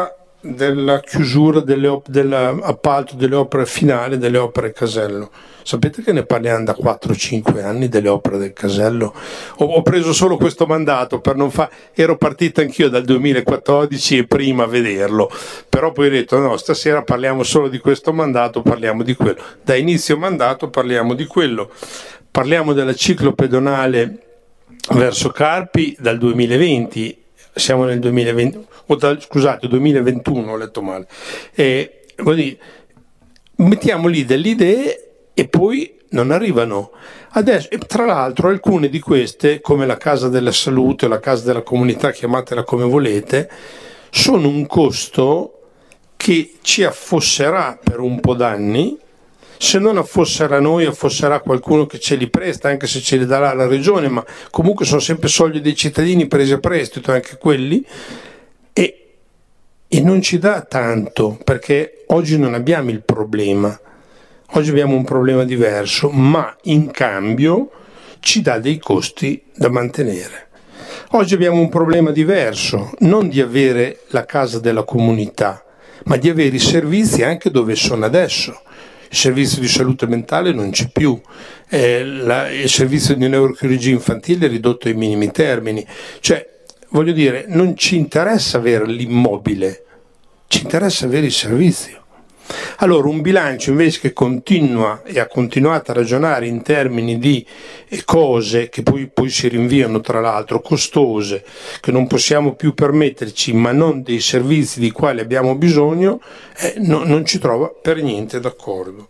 della chiusura delle op- dell'appalto delle opere finali delle opere Casello. Sapete che ne parliamo da quattro cinque anni delle opere del Casello? Ho, ho preso solo questo mandato per non fare, ero partito anch'io dal duemilaquattordici e prima a vederlo, però poi ho detto no, stasera parliamo solo di questo mandato, parliamo di quello. Da inizio mandato parliamo di quello. Parliamo della ciclopedonale verso Carpi dal duemilaventi, siamo nel duemilaventi, o da, scusate, duemilaventuno, ho letto male. E, dire, mettiamo lì delle idee e poi non arrivano. Adesso, e tra l'altro alcune di queste, come la Casa della Salute o la Casa della Comunità, chiamatela come volete, sono un costo che ci affosserà per un po' d'anni. Se non affosserà noi, affosserà qualcuno che ce li presta, anche se ce li darà la regione, ma comunque sono sempre soldi dei cittadini presi a prestito, anche quelli, e, e non ci dà tanto, perché oggi non abbiamo il problema. Oggi abbiamo un problema diverso, ma in cambio ci dà dei costi da mantenere. Oggi abbiamo un problema diverso, non di avere la casa della comunità, ma di avere i servizi anche dove sono adesso. Il servizio di salute mentale non c'è più, eh, la, il servizio di neurochirurgia infantile è ridotto ai minimi termini. Cioè, voglio dire, non ci interessa avere l'immobile, ci interessa avere il servizio. Allora un bilancio invece che continua e ha continuato a ragionare in termini di cose che poi, poi si rinviano, tra l'altro costose, che non possiamo più permetterci, ma non dei servizi di quali abbiamo bisogno, eh, no, non ci trova per niente d'accordo.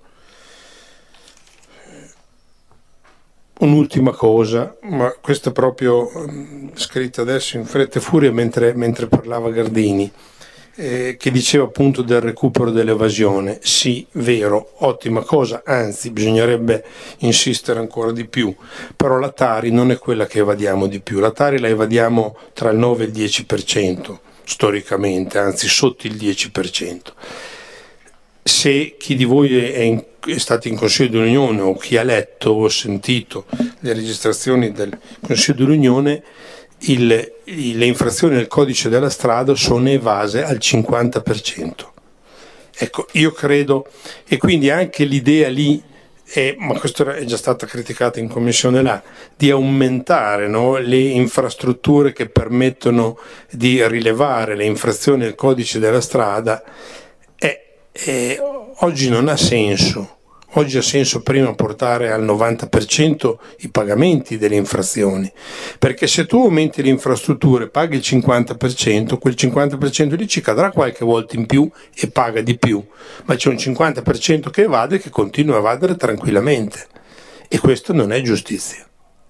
Un'ultima cosa, ma questa è proprio um, scritta adesso in fretta e furia mentre, mentre parlava Gardini. Eh, che diceva appunto del recupero dell'evasione. Sì, vero, ottima cosa, anzi bisognerebbe insistere ancora di più, però la Tari non è quella che evadiamo di più, la Tari la evadiamo tra il nove e il dieci per cento storicamente, anzi sotto il dieci per cento. Se chi di voi è, in, è stato in Consiglio dell'Unione o chi ha letto o sentito le registrazioni del Consiglio dell'Unione, Il, le infrazioni del codice della strada sono evase al cinquanta per cento. Ecco, io credo, e quindi anche l'idea lì, è, ma questo è già stata criticata in commissione là, di aumentare, no, le infrastrutture che permettono di rilevare le infrazioni del codice della strada, è, è, oggi non ha senso. Oggi ha senso prima portare al novanta per cento i pagamenti delle infrazioni, perché se tu aumenti le infrastrutture, paghi il cinquanta per cento, quel cinquanta per cento lì ci cadrà qualche volta in più e paga di più, ma c'è un cinquanta per cento che evade e che continua a evadere tranquillamente, e questo non è giustizia.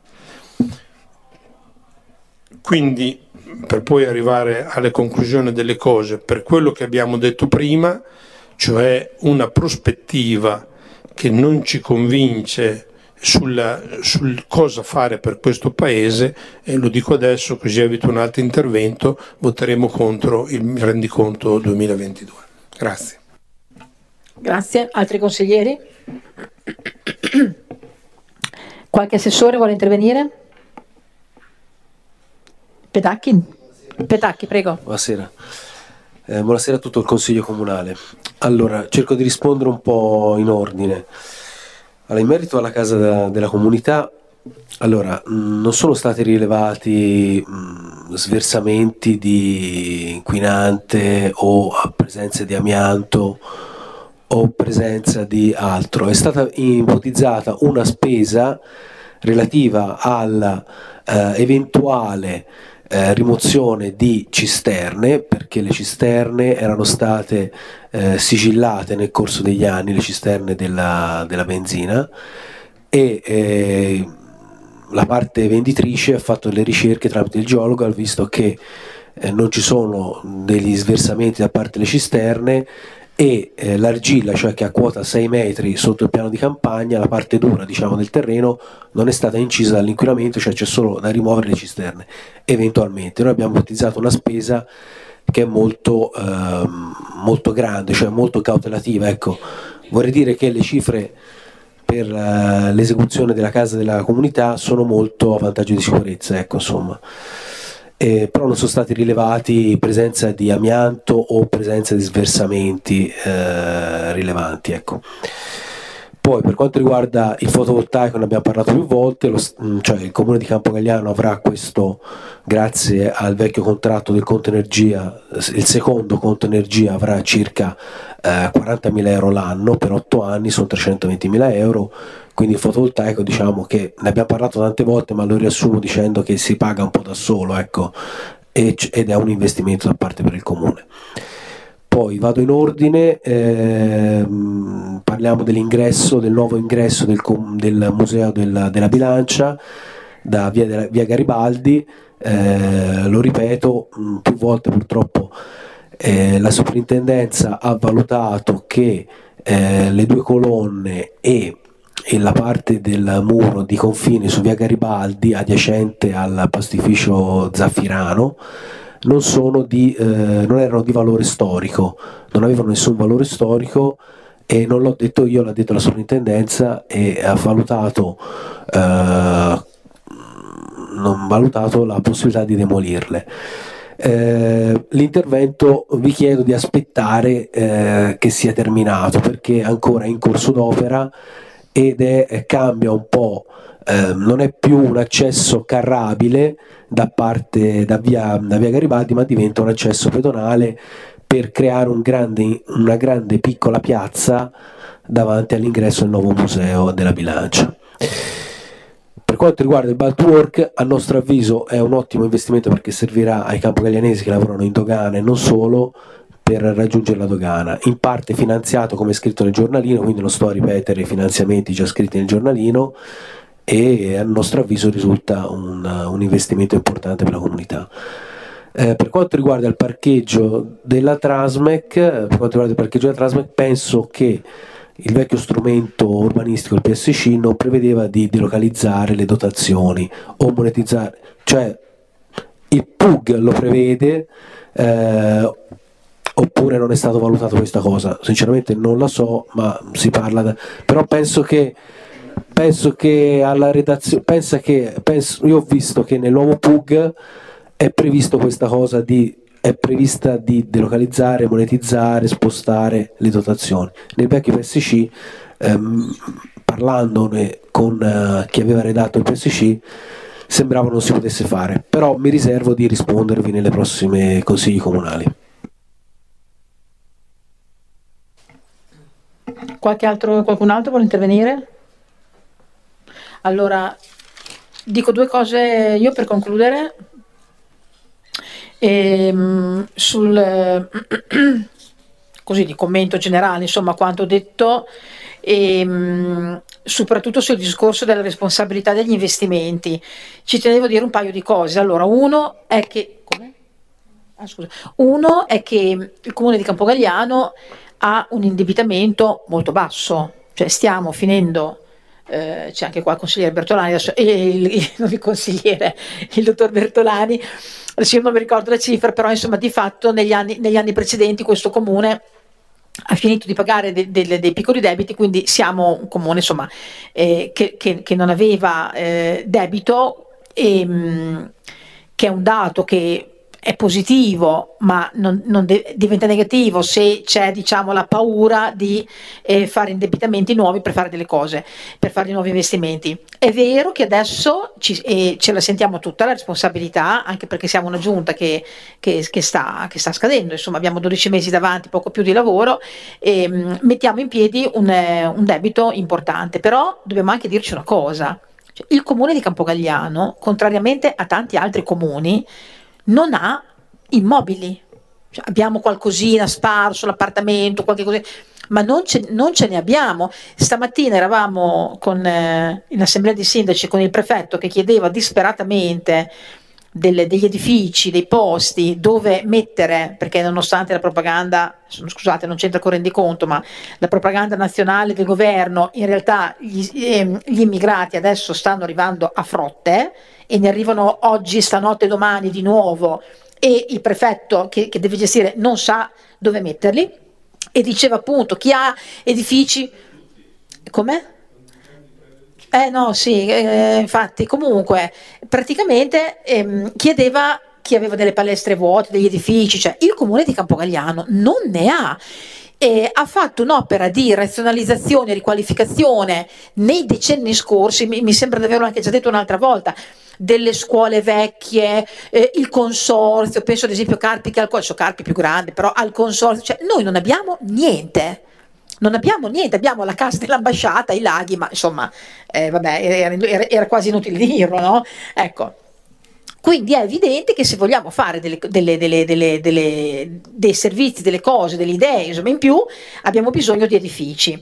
Quindi, per poi arrivare alle conclusioni delle cose, per quello che abbiamo detto prima, cioè una prospettiva che non ci convince sulla, sul cosa fare per questo Paese, e lo dico adesso così evito un altro intervento, voteremo contro il rendiconto duemilaventidue. Grazie. Grazie. Altri consiglieri? Qualche assessore vuole intervenire? Pedacchi? Pedacchi, prego. Buonasera. Eh, buonasera a tutto il Consiglio Comunale. Allora, cerco di rispondere un po' in ordine. Allora, in merito alla Casa della, della Comunità, allora, mh, non sono stati rilevati mh, sversamenti di inquinante o presenze di amianto o presenza di altro. È stata ipotizzata una spesa relativa alla eh, eventuale Eh, rimozione di cisterne, perché le cisterne erano state eh, sigillate nel corso degli anni, le cisterne della, della benzina, e eh, la parte venditrice ha fatto delle ricerche tramite il geologo, ha visto che eh, non ci sono degli sversamenti da parte delle cisterne, e eh, l'argilla, cioè che a quota sei metri sotto il piano di campagna, la parte dura, diciamo, del terreno non è stata incisa dall'inquinamento, cioè c'è solo da rimuovere le cisterne eventualmente. Noi abbiamo ipotizzato una spesa che è molto, ehm, molto grande, cioè molto cautelativa. Ecco, vorrei dire che le cifre per uh, l'esecuzione della Casa della Comunità sono molto a vantaggio di sicurezza, ecco, insomma. eh, però non sono stati rilevati presenza di amianto o presenza di sversamenti eh, rilevanti, ecco. Poi per quanto riguarda il fotovoltaico ne abbiamo parlato più volte, lo, cioè il comune di Campogalliano avrà questo, grazie al vecchio contratto del conto energia, il secondo conto energia avrà circa eh, quarantamila euro l'anno per otto anni, sono trecentoventimila euro, quindi il fotovoltaico diciamo che ne abbiamo parlato tante volte ma lo riassumo dicendo che si paga un po' da solo, ecco, ed è un investimento da parte per il comune. Poi vado in ordine, ehm, parliamo dell'ingresso, del nuovo ingresso del, del Museo del, della Bilancia da via, della, via Garibaldi, eh, lo ripeto mh, più volte purtroppo, eh, la soprintendenza ha valutato che eh, le due colonne e, e la parte del muro di confine su via Garibaldi adiacente al pastificio Zaffirano non sono di, eh, non erano di valore storico, non avevano nessun valore storico e non l'ho detto io, l'ha detto la sovrintendenza e ha valutato, eh, non valutato la possibilità di demolirle. Eh, l'intervento vi chiedo di aspettare eh, che sia terminato perché è ancora in corso d'opera ed è, cambia un po'. Eh, non è più un accesso carrabile da parte da via, da via Garibaldi, ma diventa un accesso pedonale per creare un grande, una grande piccola piazza davanti all'ingresso del nuovo museo della Bilancia. Per quanto riguarda il Bultwork, a nostro avviso è un ottimo investimento perché servirà ai campogallianesi che lavorano in dogana e non solo per raggiungere la dogana, in parte finanziato come scritto nel giornalino, quindi non sto a ripetere i finanziamenti già scritti nel giornalino, e a nostro avviso risulta un, un investimento importante per la comunità. Eh, per quanto riguarda il parcheggio della Trasmec, per quanto riguarda il parcheggio della Trasmec, penso che il vecchio strumento urbanistico, il P S C, non prevedeva di delocalizzare le dotazioni o monetizzare, cioè il P U G lo prevede, eh, oppure non è stato valutato questa cosa, sinceramente non la so, ma si parla da... però penso che penso che alla redazione pensa che penso, io ho visto che nel nuovo P U G è previsto questa cosa di è prevista di delocalizzare, monetizzare, spostare le dotazioni. Nel vecchio P S C, ehm, parlandone con uh, chi aveva redatto il P S C, sembrava non si potesse fare, però mi riservo di rispondervi nelle prossime consigli comunali. Qualche altro, qualcun altro vuole intervenire? Allora, dico due cose io per concludere. Ehm, sul così di commento generale, insomma, quanto detto, e soprattutto sul discorso della responsabilità degli investimenti. Ci tenevo a dire un paio di cose. Allora, uno è che com'è? Ah, scusa. Uno è che il comune di Campogalliano ha un indebitamento molto basso, cioè stiamo finendo. Eh, c'è anche qua il consigliere Bertolani, adesso, eh, il, il, non il consigliere, il dottor Bertolani, adesso io non mi ricordo la cifra, però insomma di fatto negli anni, negli anni precedenti questo comune ha finito di pagare de, de, dei piccoli debiti, quindi siamo un comune insomma eh, che, che, che non aveva eh, debito, e, mh, che è un dato che è positivo, ma non, non de- diventa negativo se c'è, diciamo, la paura di eh, fare indebitamenti nuovi per fare delle cose, per fare dei nuovi investimenti. È vero che adesso ci, eh, ce la sentiamo tutta la responsabilità, anche perché siamo una giunta che, che, che, sta, che sta scadendo, insomma abbiamo dodici mesi davanti, poco più di lavoro, e mh, mettiamo in piedi un, eh, un debito importante, però dobbiamo anche dirci una cosa, cioè, il comune di Campogalliano, contrariamente a tanti altri comuni, non ha immobili, cioè, abbiamo qualcosina sparso, l'appartamento, qualche cosa, ma non ce, non ce ne abbiamo. Stamattina eravamo con, eh, in assemblea di sindaci con il prefetto che chiedeva disperatamente delle, degli edifici, dei posti dove mettere, perché nonostante la propaganda, scusate non c'entra con il rendiconto, ma la propaganda nazionale del governo, in realtà gli, eh, gli immigrati adesso stanno arrivando a frotte e ne arrivano oggi, stanotte, domani di nuovo, e il prefetto che, che deve gestire non sa dove metterli, e diceva appunto chi ha edifici, com'è? Eh no, sì, eh, infatti comunque praticamente ehm, chiedeva chi aveva delle palestre vuote, degli edifici, cioè il comune di Campogalliano non ne ha. E ha fatto un'opera di razionalizzazione e riqualificazione nei decenni scorsi, mi, mi sembra di averlo anche già detto un'altra volta, delle scuole vecchie, eh, il consorzio, penso ad esempio Carpi, che al so Carpi più grande, però al consorzio, cioè noi non abbiamo niente. Non abbiamo niente, abbiamo la casa dell'ambasciata, i laghi, ma insomma, eh, vabbè, era, era, era quasi inutile dirlo, no? Ecco. Quindi è evidente che se vogliamo fare delle, delle, delle, delle, delle, dei servizi, delle cose, delle idee, insomma in più, abbiamo bisogno di edifici.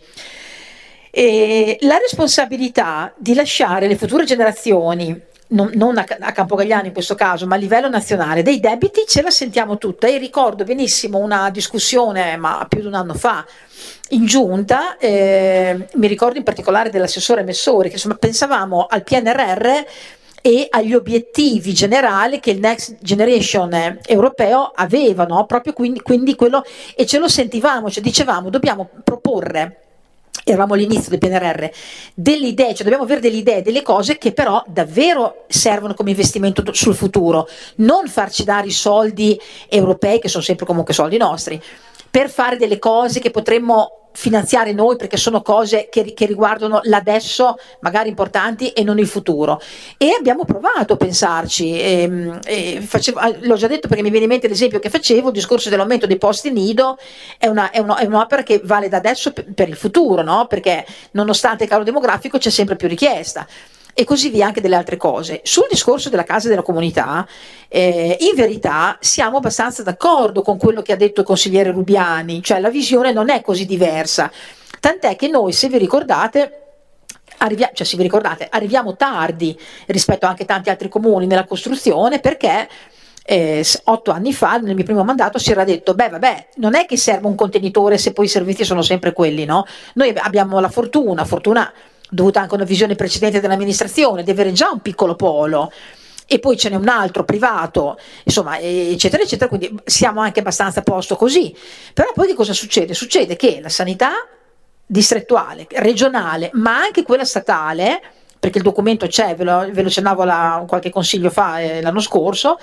E la responsabilità di lasciare le future generazioni, non, non a, a Campogalliano in questo caso, ma a livello nazionale, dei debiti ce la sentiamo tutta. E ricordo benissimo una discussione, ma più di un anno fa, in giunta, eh, mi ricordo in particolare dell'assessore Messori, che insomma pensavamo al P N R R e agli obiettivi generali che il Next Generation europeo aveva, no? Proprio quindi, quindi quello, e ce lo sentivamo, cioè dicevamo dobbiamo proporre, eravamo all'inizio del P N R R, delle idee, cioè dobbiamo avere delle idee, delle cose che però davvero servono come investimento sul futuro, non farci dare i soldi europei, che sono sempre comunque soldi nostri, per fare delle cose che potremmo finanziare noi, perché sono cose che, che riguardano l'adesso, magari importanti, e non il futuro. E abbiamo provato a pensarci, e, e facevo, l'ho già detto perché mi viene in mente l'esempio che facevo, il discorso dell'aumento dei posti nido è, una, è, una, è un'opera che vale da adesso per, per il futuro, no? Perché nonostante il calo demografico c'è sempre più richiesta. E così via anche delle altre cose. Sul discorso della casa della comunità, eh, in verità siamo abbastanza d'accordo con quello che ha detto il consigliere Rubiani, cioè la visione non è così diversa, tant'è che noi, se vi ricordate, arriviamo, cioè se vi ricordate, arriviamo tardi rispetto anche a tanti altri comuni nella costruzione, perché Eh, otto anni fa, nel mio primo mandato, si era detto beh vabbè, non è che serve un contenitore se poi i servizi sono sempre quelli, no? Noi abbiamo la fortuna, fortuna dovuta anche a una visione precedente dell'amministrazione, di avere già un piccolo polo e poi ce n'è un altro privato, insomma, eccetera, eccetera, quindi siamo anche abbastanza a posto così. Però poi che cosa succede? Succede che la sanità distrettuale, regionale, ma anche quella statale, perché il documento c'è, ve lo, ve lo accennavo la, qualche consiglio fa eh, l'anno scorso,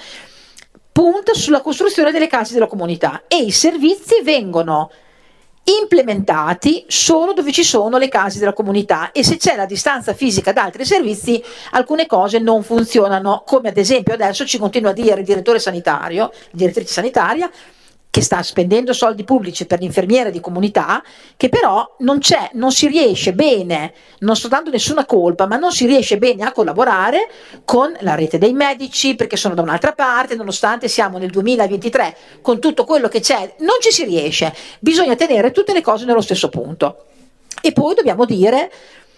punta sulla costruzione delle case della comunità e i servizi vengono implementati solo dove ci sono le case della comunità, e se c'è la distanza fisica da altri servizi alcune cose non funzionano, come ad esempio adesso ci continua a dire il direttore sanitario, direttrice sanitaria, che sta spendendo soldi pubblici per l'infermiera di comunità, che però non c'è, non si riesce bene, non sto dando nessuna colpa, ma non si riesce bene a collaborare con la rete dei medici, perché sono da un'altra parte, nonostante siamo nel duemilaventitré, con tutto quello che c'è, non ci si riesce, bisogna tenere tutte le cose nello stesso punto. E poi dobbiamo dire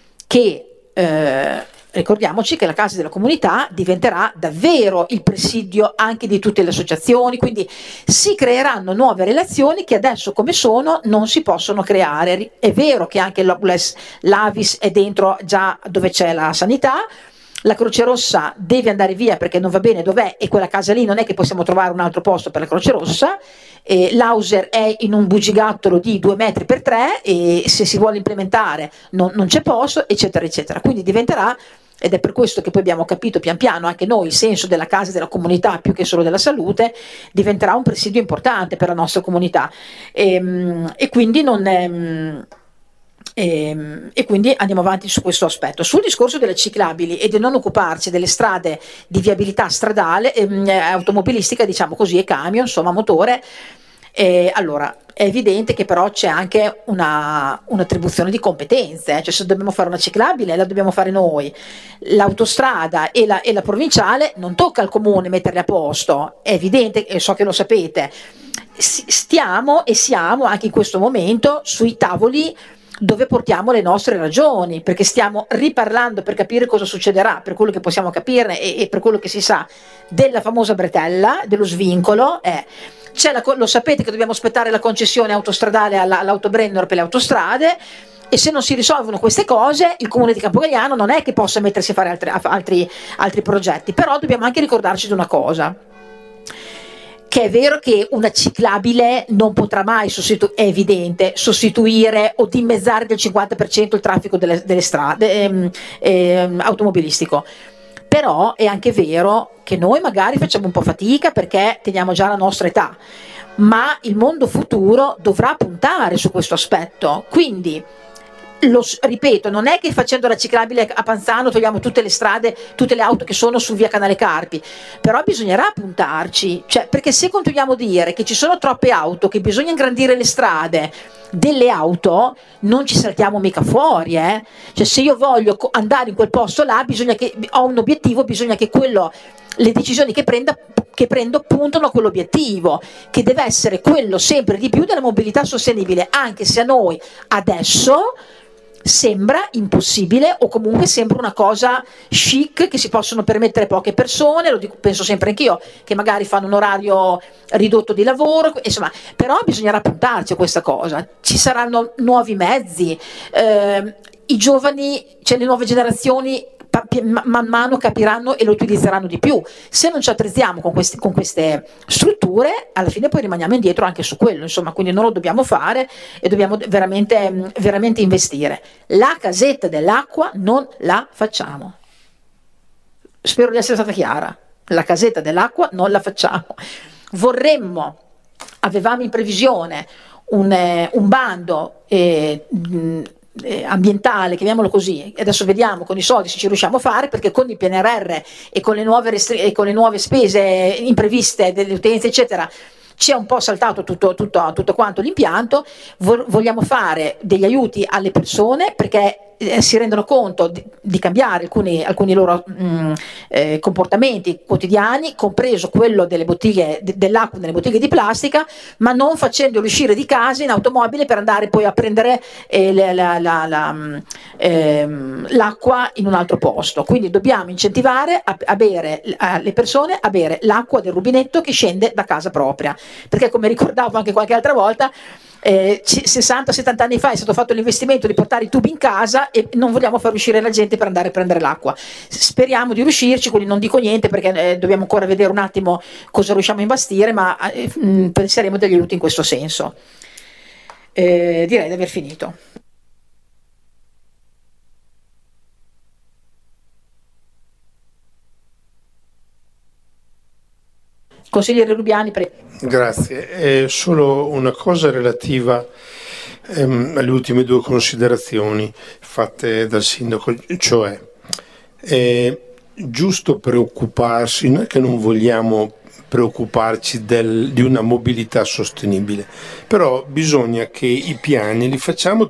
che eh, ricordiamoci che la casa della comunità diventerà davvero il presidio anche di tutte le associazioni, quindi si creeranno nuove relazioni che adesso come sono non si possono creare. È vero che anche l'A V I S è dentro già dove c'è la sanità, la Croce Rossa deve andare via perché non va bene dov'è, e quella casa lì non è che possiamo trovare un altro posto per la Croce Rossa, eh, l'Auser è in un bugigattolo di due metri per tre e se si vuole implementare non, non c'è posto, eccetera eccetera, quindi diventerà, ed è per questo che poi abbiamo capito pian piano anche noi il senso della casa della comunità più che solo della salute, diventerà un presidio importante per la nostra comunità, e, e quindi non è, E, e quindi andiamo avanti su questo aspetto. Sul discorso delle ciclabili e di non occuparci delle strade di viabilità stradale, ehm, automobilistica, diciamo così, e camion, insomma motore, eh, allora è evidente che però c'è anche una, un'attribuzione di competenze, eh? Cioè se dobbiamo fare una ciclabile la dobbiamo fare noi, l'autostrada e la, e la provinciale non tocca al comune metterle a posto, è evidente, e so che lo sapete, stiamo e siamo anche in questo momento sui tavoli dove portiamo le nostre ragioni, perché stiamo riparlando per capire cosa succederà, per quello che possiamo capire e, e per quello che si sa della famosa bretella, dello svincolo. Eh. C'è la, lo sapete che dobbiamo aspettare la concessione autostradale all'Autobrennero per le autostrade, e se non si risolvono queste cose il comune di Campogalliano non è che possa mettersi a fare altri, altri, altri progetti. Però dobbiamo anche ricordarci di una cosa, che è vero che una ciclabile non potrà mai sostitu- è evidente, sostituire o dimezzare del cinquanta per cento il traffico delle, delle strade ehm, ehm, automobilistico, Però è anche vero che noi magari facciamo un po' fatica perché teniamo già la nostra età, ma il mondo futuro dovrà puntare su questo aspetto, quindi lo ripeto, non è che facendo la ciclabile a Panzano togliamo tutte le strade, tutte le auto che sono su via Canale Carpi, però bisognerà puntarci, cioè, perché se continuiamo a dire che ci sono troppe auto, che bisogna ingrandire le strade delle auto, non ci saltiamo mica fuori, eh? Cioè, se io voglio andare in quel posto là, bisogna che ho un obiettivo, bisogna che quello, le decisioni che, prenda, che prendo puntano a quell'obiettivo, che deve essere quello sempre di più della mobilità sostenibile, anche se a noi adesso sembra impossibile o comunque sembra una cosa chic che si possono permettere poche persone, lo dico, penso sempre anch'io, che magari fanno un orario ridotto di lavoro, insomma, però bisognerà puntarci a questa cosa, ci saranno nuovi mezzi, eh, i giovani, cioè le nuove generazioni man mano capiranno e lo utilizzeranno di più. Se non ci attrezziamo con, questi, con queste strutture, alla fine poi rimaniamo indietro anche su quello, insomma, quindi non lo dobbiamo fare e dobbiamo veramente, veramente investire. La casetta dell'acqua non la facciamo. Spero di essere stata chiara. La casetta dell'acqua non la facciamo. Vorremmo, avevamo in previsione un, eh, un bando eh, mh, ambientale, chiamiamolo così, e adesso vediamo con i soldi se ci riusciamo a fare, perché con il P N R R e con le nuove, restri- e con le nuove spese impreviste delle utenze eccetera ci è un po' saltato tutto, tutto, tutto quanto l'impianto. Vo- vogliamo fare degli aiuti alle persone perché eh, si rendono conto di, di cambiare alcuni, alcuni loro mh, eh, comportamenti quotidiani, compreso quello delle bottiglie de- dell'acqua nelle bottiglie di plastica, ma non facendoli uscire di casa in automobile per andare poi a prendere eh, la, la, la, la, mh, ehm, l'acqua in un altro posto. Quindi dobbiamo incentivare a, a bere, a, le persone a bere l'acqua del rubinetto che scende da casa propria, perché come ricordavo anche qualche altra volta, Eh, sessanta settanta anni fa è stato fatto l'investimento di portare i tubi in casa e non vogliamo far uscire la gente per andare a prendere l'acqua. Speriamo di riuscirci, quindi non dico niente perché eh, dobbiamo ancora vedere un attimo cosa riusciamo a imbastire, ma eh, mh, penseremo degli aiuti in questo senso. Eh, direi di aver finito. Consigliere Rubiani, prego. Grazie. Eh, solo una cosa relativa ehm, alle ultime due considerazioni fatte dal sindaco, cioè è giusto preoccuparsi, noi che non vogliamo preoccuparci del, di una mobilità sostenibile, però bisogna che i piani li facciamo